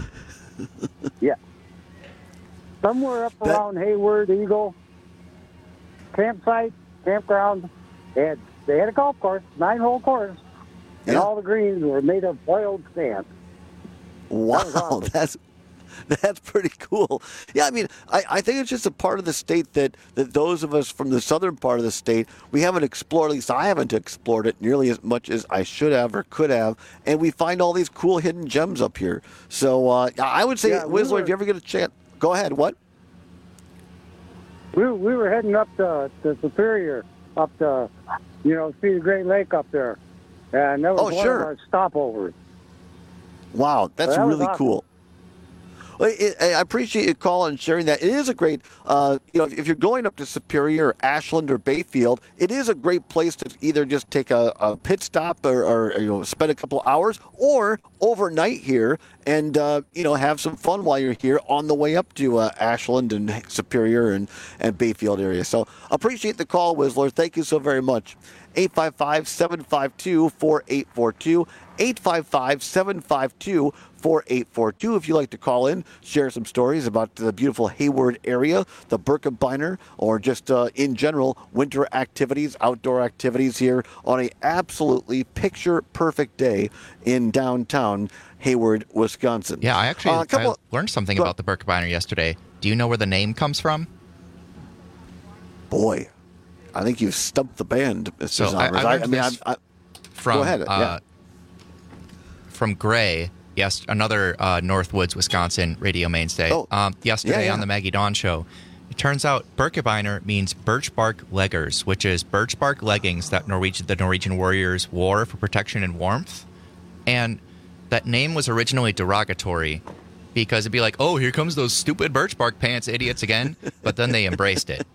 Yeah. Somewhere up that... around Hayward, Eagle, campsite, campground, they had, they had a golf course, nine-hole course, and yeah. all the greens were made of boiled sand. Wow, that awesome. that's... That's pretty cool. Yeah, I mean, I, I think it's just a part of the state that, that those of us from the southern part of the state, we haven't explored, at least I haven't explored it nearly as much as I should have or could have, and we find all these cool hidden gems up here. So uh, I would say, yeah, Whistler, we were, if you ever get a chance, go ahead, what? We, we were heading up to, to Superior, up to, you know, see the Great Lake up there, and that was oh, one sure. of our stopovers. Wow, that's that really awesome. cool. Well, it, I appreciate your call and sharing that. It is a great, uh, you know, if you're going up to Superior or Ashland or Bayfield, it is a great place to either just take a, a pit stop or, or, you know, spend a couple hours or overnight here and, uh, you know, have some fun while you're here on the way up to uh, Ashland and Superior and, and Bayfield area. So appreciate the call, Whistler. Thank you so very much. eight five five, seven five two, four eight four two, eight five five, seven five two, four eight four two. If you'd like to call in, share some stories about the beautiful Hayward area, the Birkebeiner, or just uh, in general, winter activities, outdoor activities here on a absolutely picture-perfect day in downtown Hayward, Wisconsin. Yeah, I actually Uh, a couple- I learned something Go- about the Birkebeiner yesterday. Do you know where the name comes from? Boy, I think you've stumped the band, Mister So I- Zombers. I I, learned I mean, this I, I, From go ahead. uh, yeah. from Gray, yes, another uh, Northwoods, Wisconsin radio mainstay. Oh. Um, yesterday Yeah, yeah. on the Maggie Dawn show, it turns out Birkebeiner means birch bark leggers, which is birch bark leggings that Norwegian the Norwegian warriors wore for protection and warmth. And that name was originally derogatory because it'd be like, oh, here comes those stupid birch bark pants idiots again. But then they embraced it.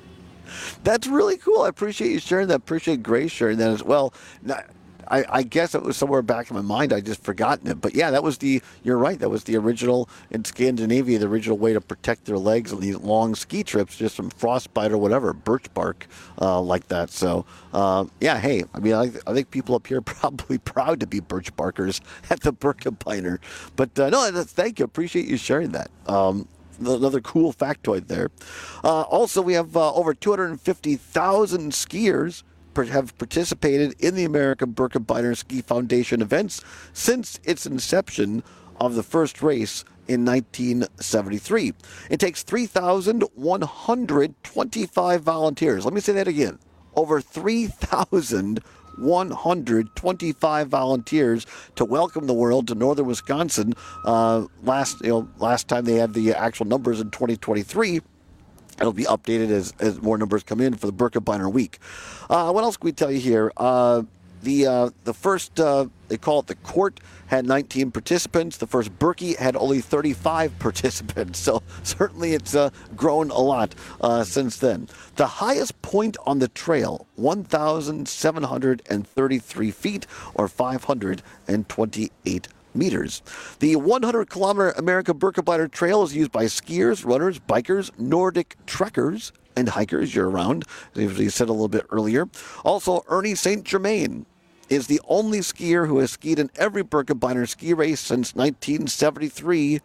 That's really cool. I appreciate you sharing that. Appreciate Grace sharing that as well. Now, I, I guess it was somewhere back in my mind. I just forgotten it. But yeah, that was the, you're right, that was the original in Scandinavia, the original way to protect their legs on these long ski trips just from frostbite or whatever, birch bark uh, like that. So, uh, yeah, hey, I mean, I, I think people up here are probably proud to be birch barkers at the Birkebeiner. But uh, no, that's, thank you. Appreciate you sharing that. Um, Another cool factoid there. Uh, also, we have uh, over two hundred fifty thousand skiers per- have participated in the American Birkebeiner Ski Foundation events since its inception of the first race in nineteen seventy-three. It takes three thousand one hundred twenty-five volunteers. Let me say that again. Over three thousand one hundred twenty-five volunteers to welcome the world to northern Wisconsin. Uh, last, you know, last time they had the actual numbers in twenty twenty-three. It'll be updated as, as more numbers come in for the Birkebeiner week. Uh, what else can we tell you here? Uh, the uh, the first, uh, they call it the court, had nineteen participants. The first Birkie had only thirty-five participants. So certainly it's uh, grown a lot uh, since then. The highest point on the trail, one thousand seven hundred thirty-three feet or five hundred twenty-eight meters. The one hundred kilometer American Birkebeiner Trail is used by skiers, runners, bikers, Nordic trekkers, and hikers year-round, as we said a little bit earlier. Also, Ernie Saint Germain is the only skier who has skied in every Birkebeiner ski race since nineteen seventy-three,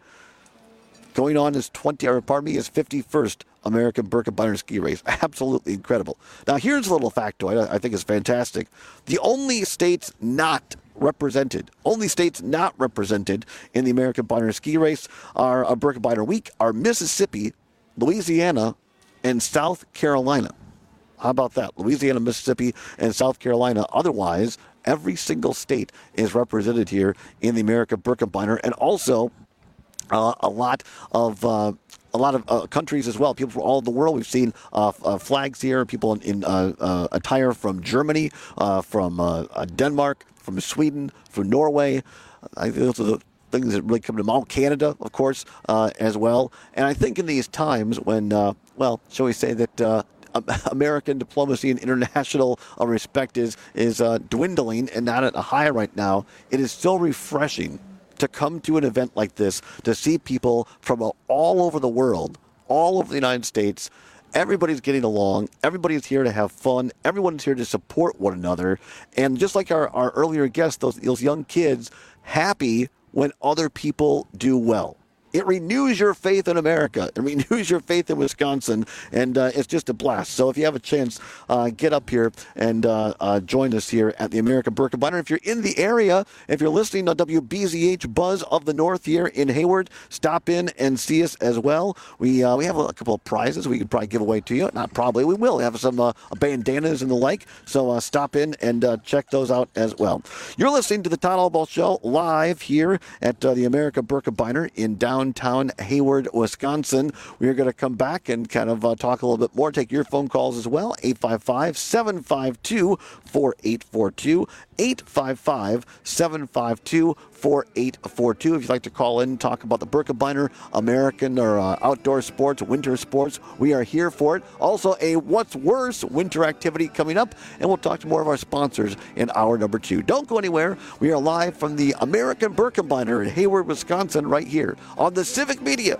going on his twenty, or pardon me, his fifty-first American Birkebeiner ski race. Absolutely incredible. Now, here's a little factoid I think is fantastic. The only states not represented, only states not represented in the American Birkebeiner ski race are a Birkebeiner week are Mississippi, Louisiana, and South Carolina. How about that? Louisiana, Mississippi, and South Carolina. Otherwise, every single state is represented here in the American Birkebeiner, and also uh, a lot of uh, a lot of uh, countries as well. People from all over the world. We've seen uh, uh, flags here. People in, in uh, uh, attire from Germany, uh, from uh, uh, Denmark, from Sweden, from Norway. I think those are the things that really come to mind. Canada, of course, uh, as well. And I think in these times when, uh, well, shall we say that uh, American diplomacy and international uh, respect is is uh, dwindling and not at a high right now, it is so refreshing to come to an event like this, to see people from all over the world, all over the United States. Everybody's getting along. Everybody's here to have fun. Everyone's here to support one another. And just like our, our earlier guests, those, those young kids, happy when other people do well. It renews your faith in America. It renews your faith in Wisconsin, and uh, it's just a blast. So if you have a chance, uh, get up here and uh, uh, join us here at the American Birkebeiner. If you're in the area, if you're listening to W B Z H Buzz of the North here in Hayward, stop in and see us as well. We uh, we have a couple of prizes we could probably give away to you. Not probably, we will. We have some uh, bandanas and the like. So uh, stop in and uh, check those out as well. You're listening to the Todd Allball Show live here at uh, the American Birkebeiner in downtown. Downtown Hayward, Wisconsin. We are going to come back and kind of uh, talk a little bit more, take your phone calls as well. eight five five, seven five two, four eight four two. eight five five, seven five two, four eight four two. If you'd like to call in and talk about the Birkebeiner, American or uh, outdoor sports, winter sports, we are here for it. Also, a What's Worse winter activity coming up, and we'll talk to more of our sponsors in hour number two. Don't go anywhere. We are live from the American Birkebeiner in Hayward, Wisconsin, right here on the Civic Media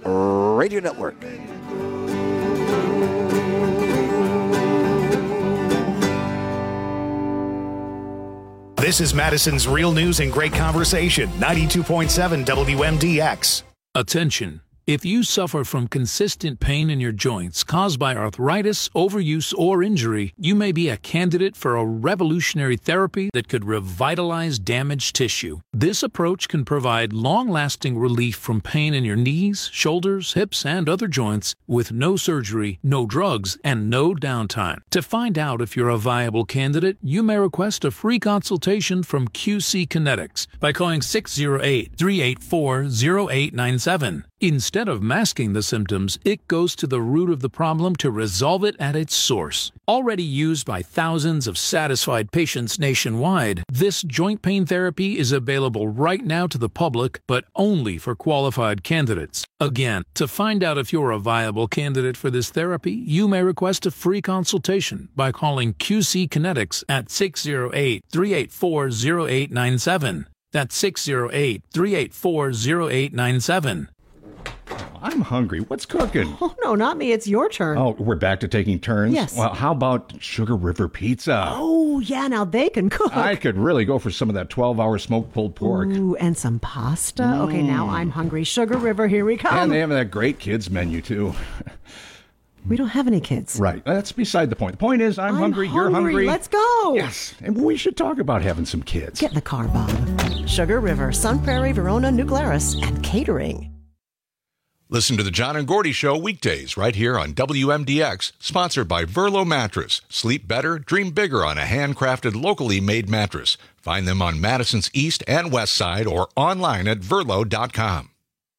Radio Network. This is Madison's Real News and Great Conversation, ninety-two point seven W M D X. Attention. If you suffer from consistent pain in your joints caused by arthritis, overuse, or injury, you may be a candidate for a revolutionary therapy that could revitalize damaged tissue. This approach can provide long-lasting relief from pain in your knees, shoulders, hips, and other joints with no surgery, no drugs, and no downtime. To find out if you're a viable candidate, you may request a free consultation from Q C Kinetics by calling six oh eight, three eight four, oh eight nine seven. Instead of masking the symptoms, it goes to the root of the problem to resolve it at its source. Already used by thousands of satisfied patients nationwide, this joint pain therapy is available right now to the public, but only for qualified candidates. Again, to find out if you're a viable candidate for this therapy, you may request a free consultation by calling Q C Kinetics at six oh eight, three eight four, oh eight nine seven. That's six oh eight, three eight four, oh eight nine seven. I'm hungry. What's cooking? Oh, no, not me. It's your turn. Oh, we're back to taking turns? Yes. Well, how about Sugar River Pizza? Oh, yeah, now they can cook. I could really go for some of that twelve-hour smoked pulled pork. Ooh, and some pasta. Mm. Okay, now I'm hungry. Sugar River, here we come. And they have that great kids menu, too. We don't have any kids. Right. That's beside the point. The point is, I'm, I'm hungry, hungry, you're hungry. Let's go. Yes, and we should talk about having some kids. Get in the car, Bob. Sugar River, Sun Prairie, Verona, New Glarus, and catering. Listen to the John and Gordy Show weekdays right here on W M D X, sponsored by Verlo Mattress. Sleep better, dream bigger on a handcrafted, locally made mattress. Find them on Madison's East and West Side or online at verlo dot com.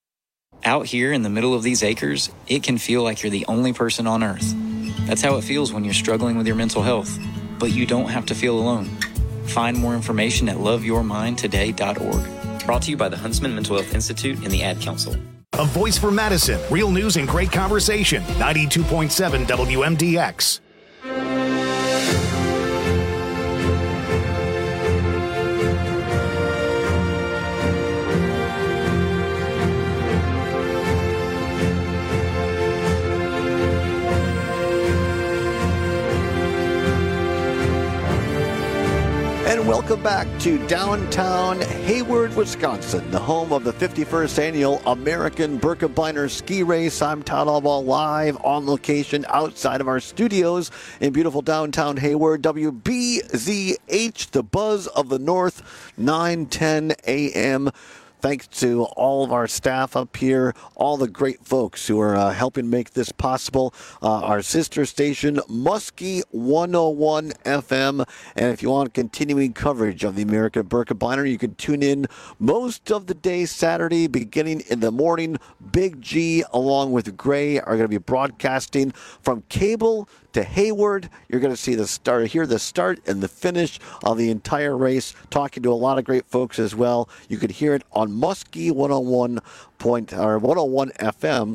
Out here in the middle of these acres, it can feel like you're the only person on Earth. That's how it feels when you're struggling with your mental health. But you don't have to feel alone. Find more information at love your mind today dot org. Brought to you by the Huntsman Mental Health Institute and the Ad Council. A voice for Madison. Real news and great conversation. ninety-two point seven W M D X. And welcome back to downtown Hayward, Wisconsin, the home of the fifty-first Annual American Birkebeiner Ski Race. I'm Todd Albaugh, live on location outside of our studios in beautiful downtown Hayward. W B Z H, the buzz of the north, nine ten a.m. Thanks to all of our staff up here, all the great folks who are uh, helping make this possible. Uh, our sister station, Muskie one oh one F M. And if you want continuing coverage of the American Birkebeiner, you can tune in most of the day Saturday, beginning in the morning. Big G along with Gray are going to be broadcasting from cable to Hayward. You're going to see the start, hear the start and the finish of the entire race, talking to a lot of great folks as well. You could hear it on Muskie one oh one point or one oh one F M.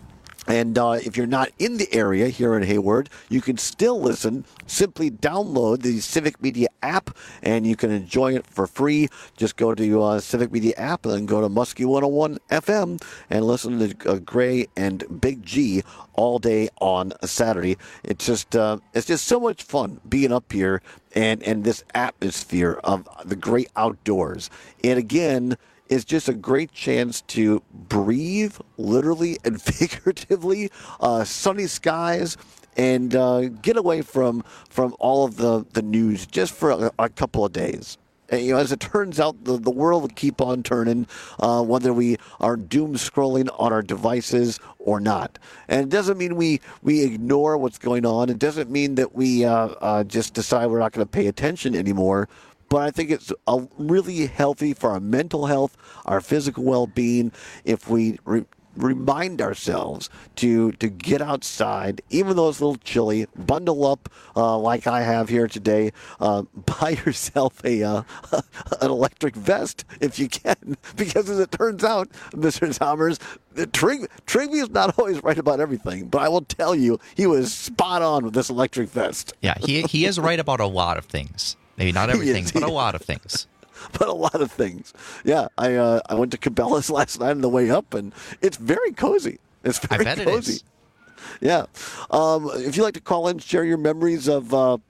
And uh, if you're not in the area here in Hayward, you can still listen. Simply download the Civic Media app, and you can enjoy it for free. Just go to uh, Civic Media app and then go to Muskie one oh one F M and listen to uh, Gray and Big G all day on a Saturday. It's just uh, it's just so much fun being up here and, and this atmosphere of the great outdoors. And again, it's just a great chance to breathe, literally and figuratively, uh, sunny skies, and uh, get away from from all of the, the news just for a, a couple of days. And, you know, as it turns out, the, the world will keep on turning, uh, whether we are doom scrolling on our devices or not. And it doesn't mean we, we ignore what's going on. It doesn't mean that we uh, uh, just decide we're not going to pay attention anymore. But I think it's a really healthy for our mental health, our physical well-being, if we re- remind ourselves to to get outside, even though it's a little chilly, bundle up uh, like I have here today, uh, buy yourself a uh, an electric vest if you can, because as it turns out, Mister Zomers, Trig- Trigby is not always right about everything, but I will tell you, he was spot on with this electric vest. Yeah, he he is right about a lot of things. Maybe not everything, but a lot of things. But a lot of things. Yeah, I uh, I went to Cabela's last night on the way up, and it's very cozy. It's very I bet cozy. it is. Yeah. Um, if you'd like to call in, share your memories of uh,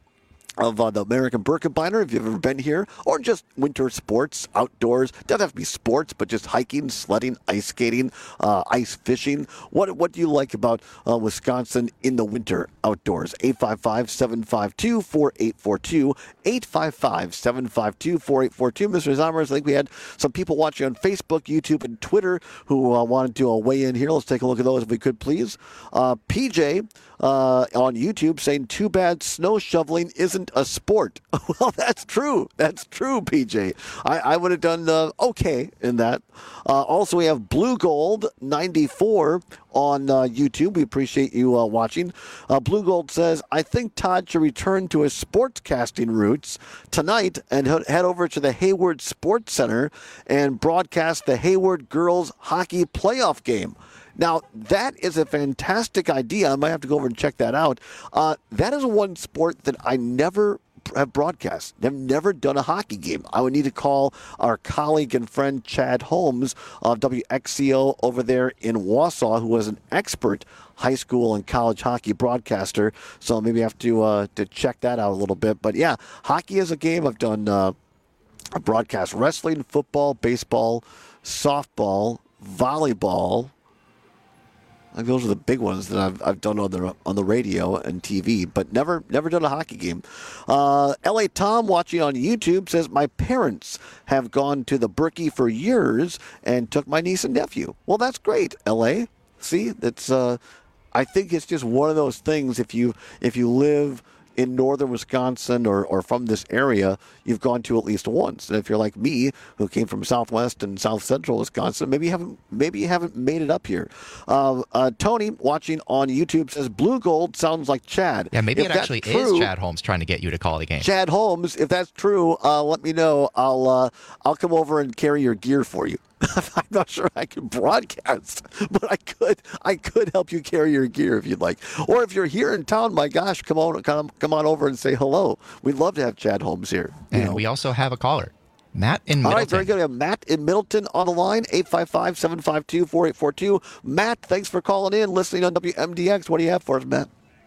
of uh, the American Birkebeiner, if you've ever been here, or just winter sports, outdoors. Doesn't have to be sports, but just hiking, sledding, ice skating, uh, ice fishing. What what do you like about uh, Wisconsin in the winter outdoors? eight five five, seven five two, four eight four two, eight five five, seven five two, four eight four two. Mister Zomers, I think we had some people watching on Facebook, YouTube, and Twitter who uh, wanted to uh, weigh in here. Let's take a look at those if we could, please. Uh, P J uh, on YouTube saying, too bad snow shoveling isn't a sport. Well, that's true. That's true, P J. I, I would have done uh, okay in that. Uh, also, we have Blue Gold ninety-four on uh, YouTube. We appreciate you uh, watching. Uh, Blue Gold says, I think Todd should return to his sportscasting roots tonight and he- head over to the Hayward Sports Center and broadcast the Hayward girls hockey playoff game. Now, that is a fantastic idea. I might have to go over and check that out. Uh, that is one sport that I never have broadcast. I've never done a hockey game. I would need to call our colleague and friend Chad Holmes of W X C O over there in Wausau, who was an expert high school and college hockey broadcaster. So maybe I have to uh, to check that out a little bit. But yeah, hockey is a game. I've done uh, I broadcast wrestling, football, baseball, softball, volleyball. I think those are the big ones that I've I've done on the on the radio and T V, but never never done a hockey game. Uh, L A Tom watching on YouTube says my parents have gone to the Berkey for years and took my niece and nephew. Well, that's great, L A. See, that's uh, I think it's just one of those things. If you if you live in northern Wisconsin or, or from this area, you've gone to at least once. And if you're like me, who came from southwest and south central Wisconsin, maybe you haven't maybe you haven't made it up here. Uh, uh, Tony, watching on YouTube, says Blue Gold sounds like Chad. Yeah, maybe If it actually true, is Chad Holmes trying to get you to call the game. Chad Holmes, if that's true, uh, let me know. I'll uh, I'll come over and carry your gear for you. I'm not sure I can broadcast, but I could I could help you carry your gear if you'd like. Or if you're here in town, my gosh, come on come, come on over and say hello. We'd love to have Chad Holmes here. And know. We also have a caller, Matt in Middleton. All right, very good. We have Matt in Middleton on the line, eight five five, seven five two, four eight four two. Matt, thanks for calling in, listening on W M D X. What do you have for us, Matt?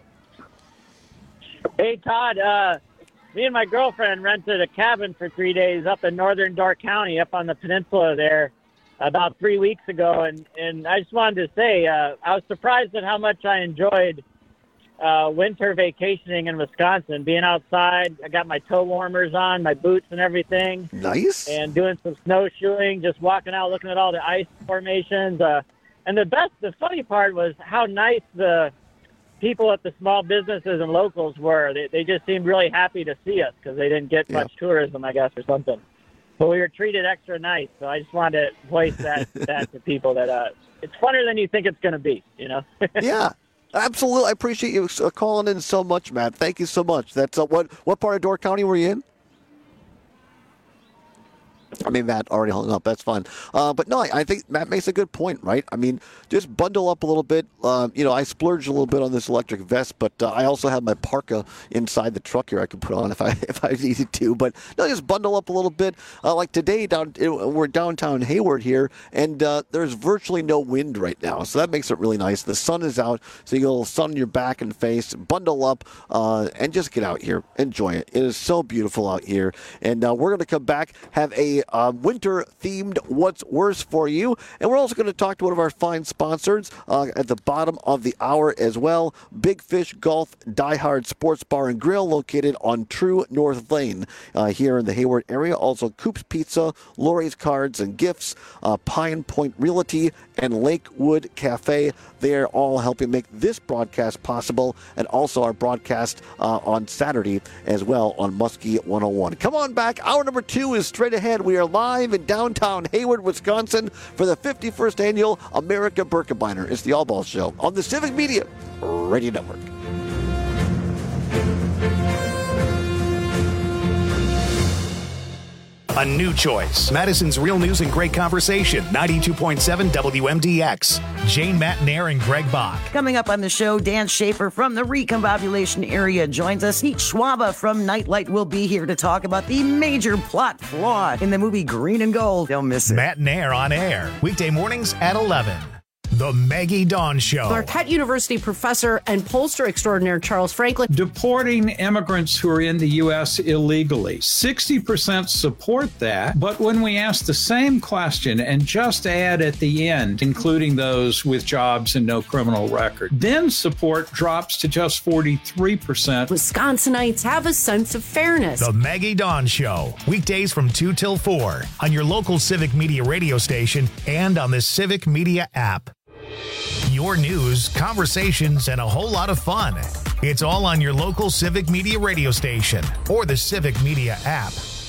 Hey, Todd. Uh, me and my girlfriend rented a cabin for three days up in northern Door County, up on the peninsula there, about three weeks ago, and, and I just wanted to say uh, I was surprised at how much I enjoyed uh, winter vacationing in Wisconsin, being outside. I got my toe warmers on, my boots and everything. Nice. And doing some snowshoeing, just walking out, looking at all the ice formations. Uh, and the best, the funny part was how nice the people at the small businesses and locals were. They, they just seemed really happy to see us because they didn't get yeah. much tourism, I guess, or something. But we were treated extra nice, so I just wanted to voice that, that to people that uh, it's funner than you think it's going to be, you know? Yeah, absolutely. I appreciate you calling in so much, Matt. Thank you so much. That's uh, what what part of Door County were you in? I mean, Matt already hung up. That's fine. Uh, but no, I, I think Matt makes a good point, right? I mean, just bundle up a little bit. Uh, you know, I splurged a little bit on this electric vest, but uh, I also have my parka inside the truck here I can put on if I if I needed to. But no, just bundle up a little bit. Uh, like today, down we're downtown Hayward here, and uh, there's virtually no wind right now, so that makes it really nice. The sun is out, so you get a little sun on your back and face. Bundle up uh, and just get out here. Enjoy it. It is so beautiful out here. And uh, we're going to come back, have a Uh, winter-themed What's Worse for You. And we're also going to talk to one of our fine sponsors uh, at the bottom of the hour as well. Big Fish Golf Die Hard Sports Bar and Grill located on True North Lane uh, here in the Hayward area. Also, Coop's Pizza, Lori's Cards and Gifts, uh, Pine Point Realty, and Lakewood Cafe. They're all helping make this broadcast possible, and also our broadcast uh, on Saturday as well on Muskie one oh one. Come on back. Hour number two is straight ahead. We are live in downtown Hayward, Wisconsin for the fifty-first annual America Birkebeiner. It's the All Ball Show on the Civic Media Radio Network. A new choice. Madison's Real News and Great Conversation. ninety-two point seven W M D X. Jane Matnair and Greg Bach. Coming up on the show, Dan Schaefer from the Recombobulation area joins us. Pete Schwaba from Nightlight will be here to talk about the major plot flaw in the movie Green and Gold. Don't miss it. Matnair on air. Weekday mornings at eleven. The Maggie Dawn Show. Marquette University professor and pollster extraordinaire Charles Franklin. Deporting immigrants who are in the U S illegally. sixty percent support that, but when we ask the same question and just add at the end, including those with jobs and no criminal record, then support drops to just forty-three percent. Wisconsinites have a sense of fairness. The Maggie Dawn Show. Weekdays from two till four on your local Civic Media radio station and on the Civic Media app. Your news, conversations, and a whole lot of fun. It's all on your local Civic Media radio station or the Civic Media app.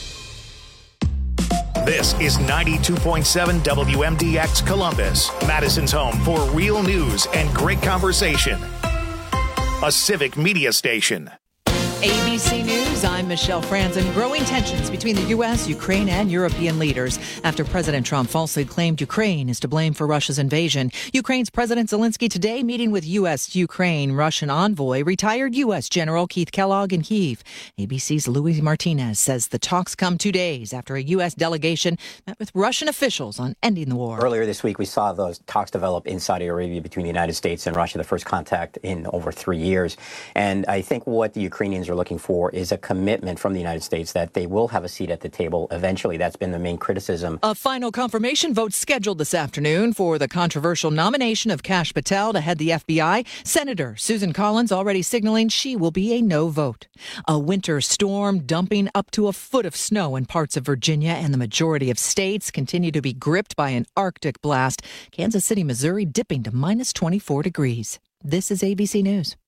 This is ninety-two point seven W M D X Columbus, Madison's home for real news and great conversation. A Civic Media station. A B C News, I'm Michelle Franzen. Growing tensions between the U S, Ukraine, and European leaders after President Trump falsely claimed Ukraine is to blame for Russia's invasion. Ukraine's President Zelensky today meeting with U S-Ukraine Russian envoy, retired U S General Keith Kellogg in Kyiv. A B C's Louis Martinez says the talks come two days after a U S delegation met with Russian officials on ending the war. Earlier this week, we saw those talks develop in Saudi Arabia between the United States and Russia, the first contact in over three years. And I think what the Ukrainians are looking for is a commitment from the United States that they will have a seat at the table eventually. That's been the main criticism. A final confirmation vote scheduled this afternoon for the controversial nomination of Kash Patel to head the F B I. Senator Susan Collins already signaling she will be a no vote. A winter storm dumping up to a foot of snow in parts of Virginia and the majority of states continue to be gripped by an Arctic blast. Kansas City, Missouri dipping to minus twenty-four degrees. This is A B C News.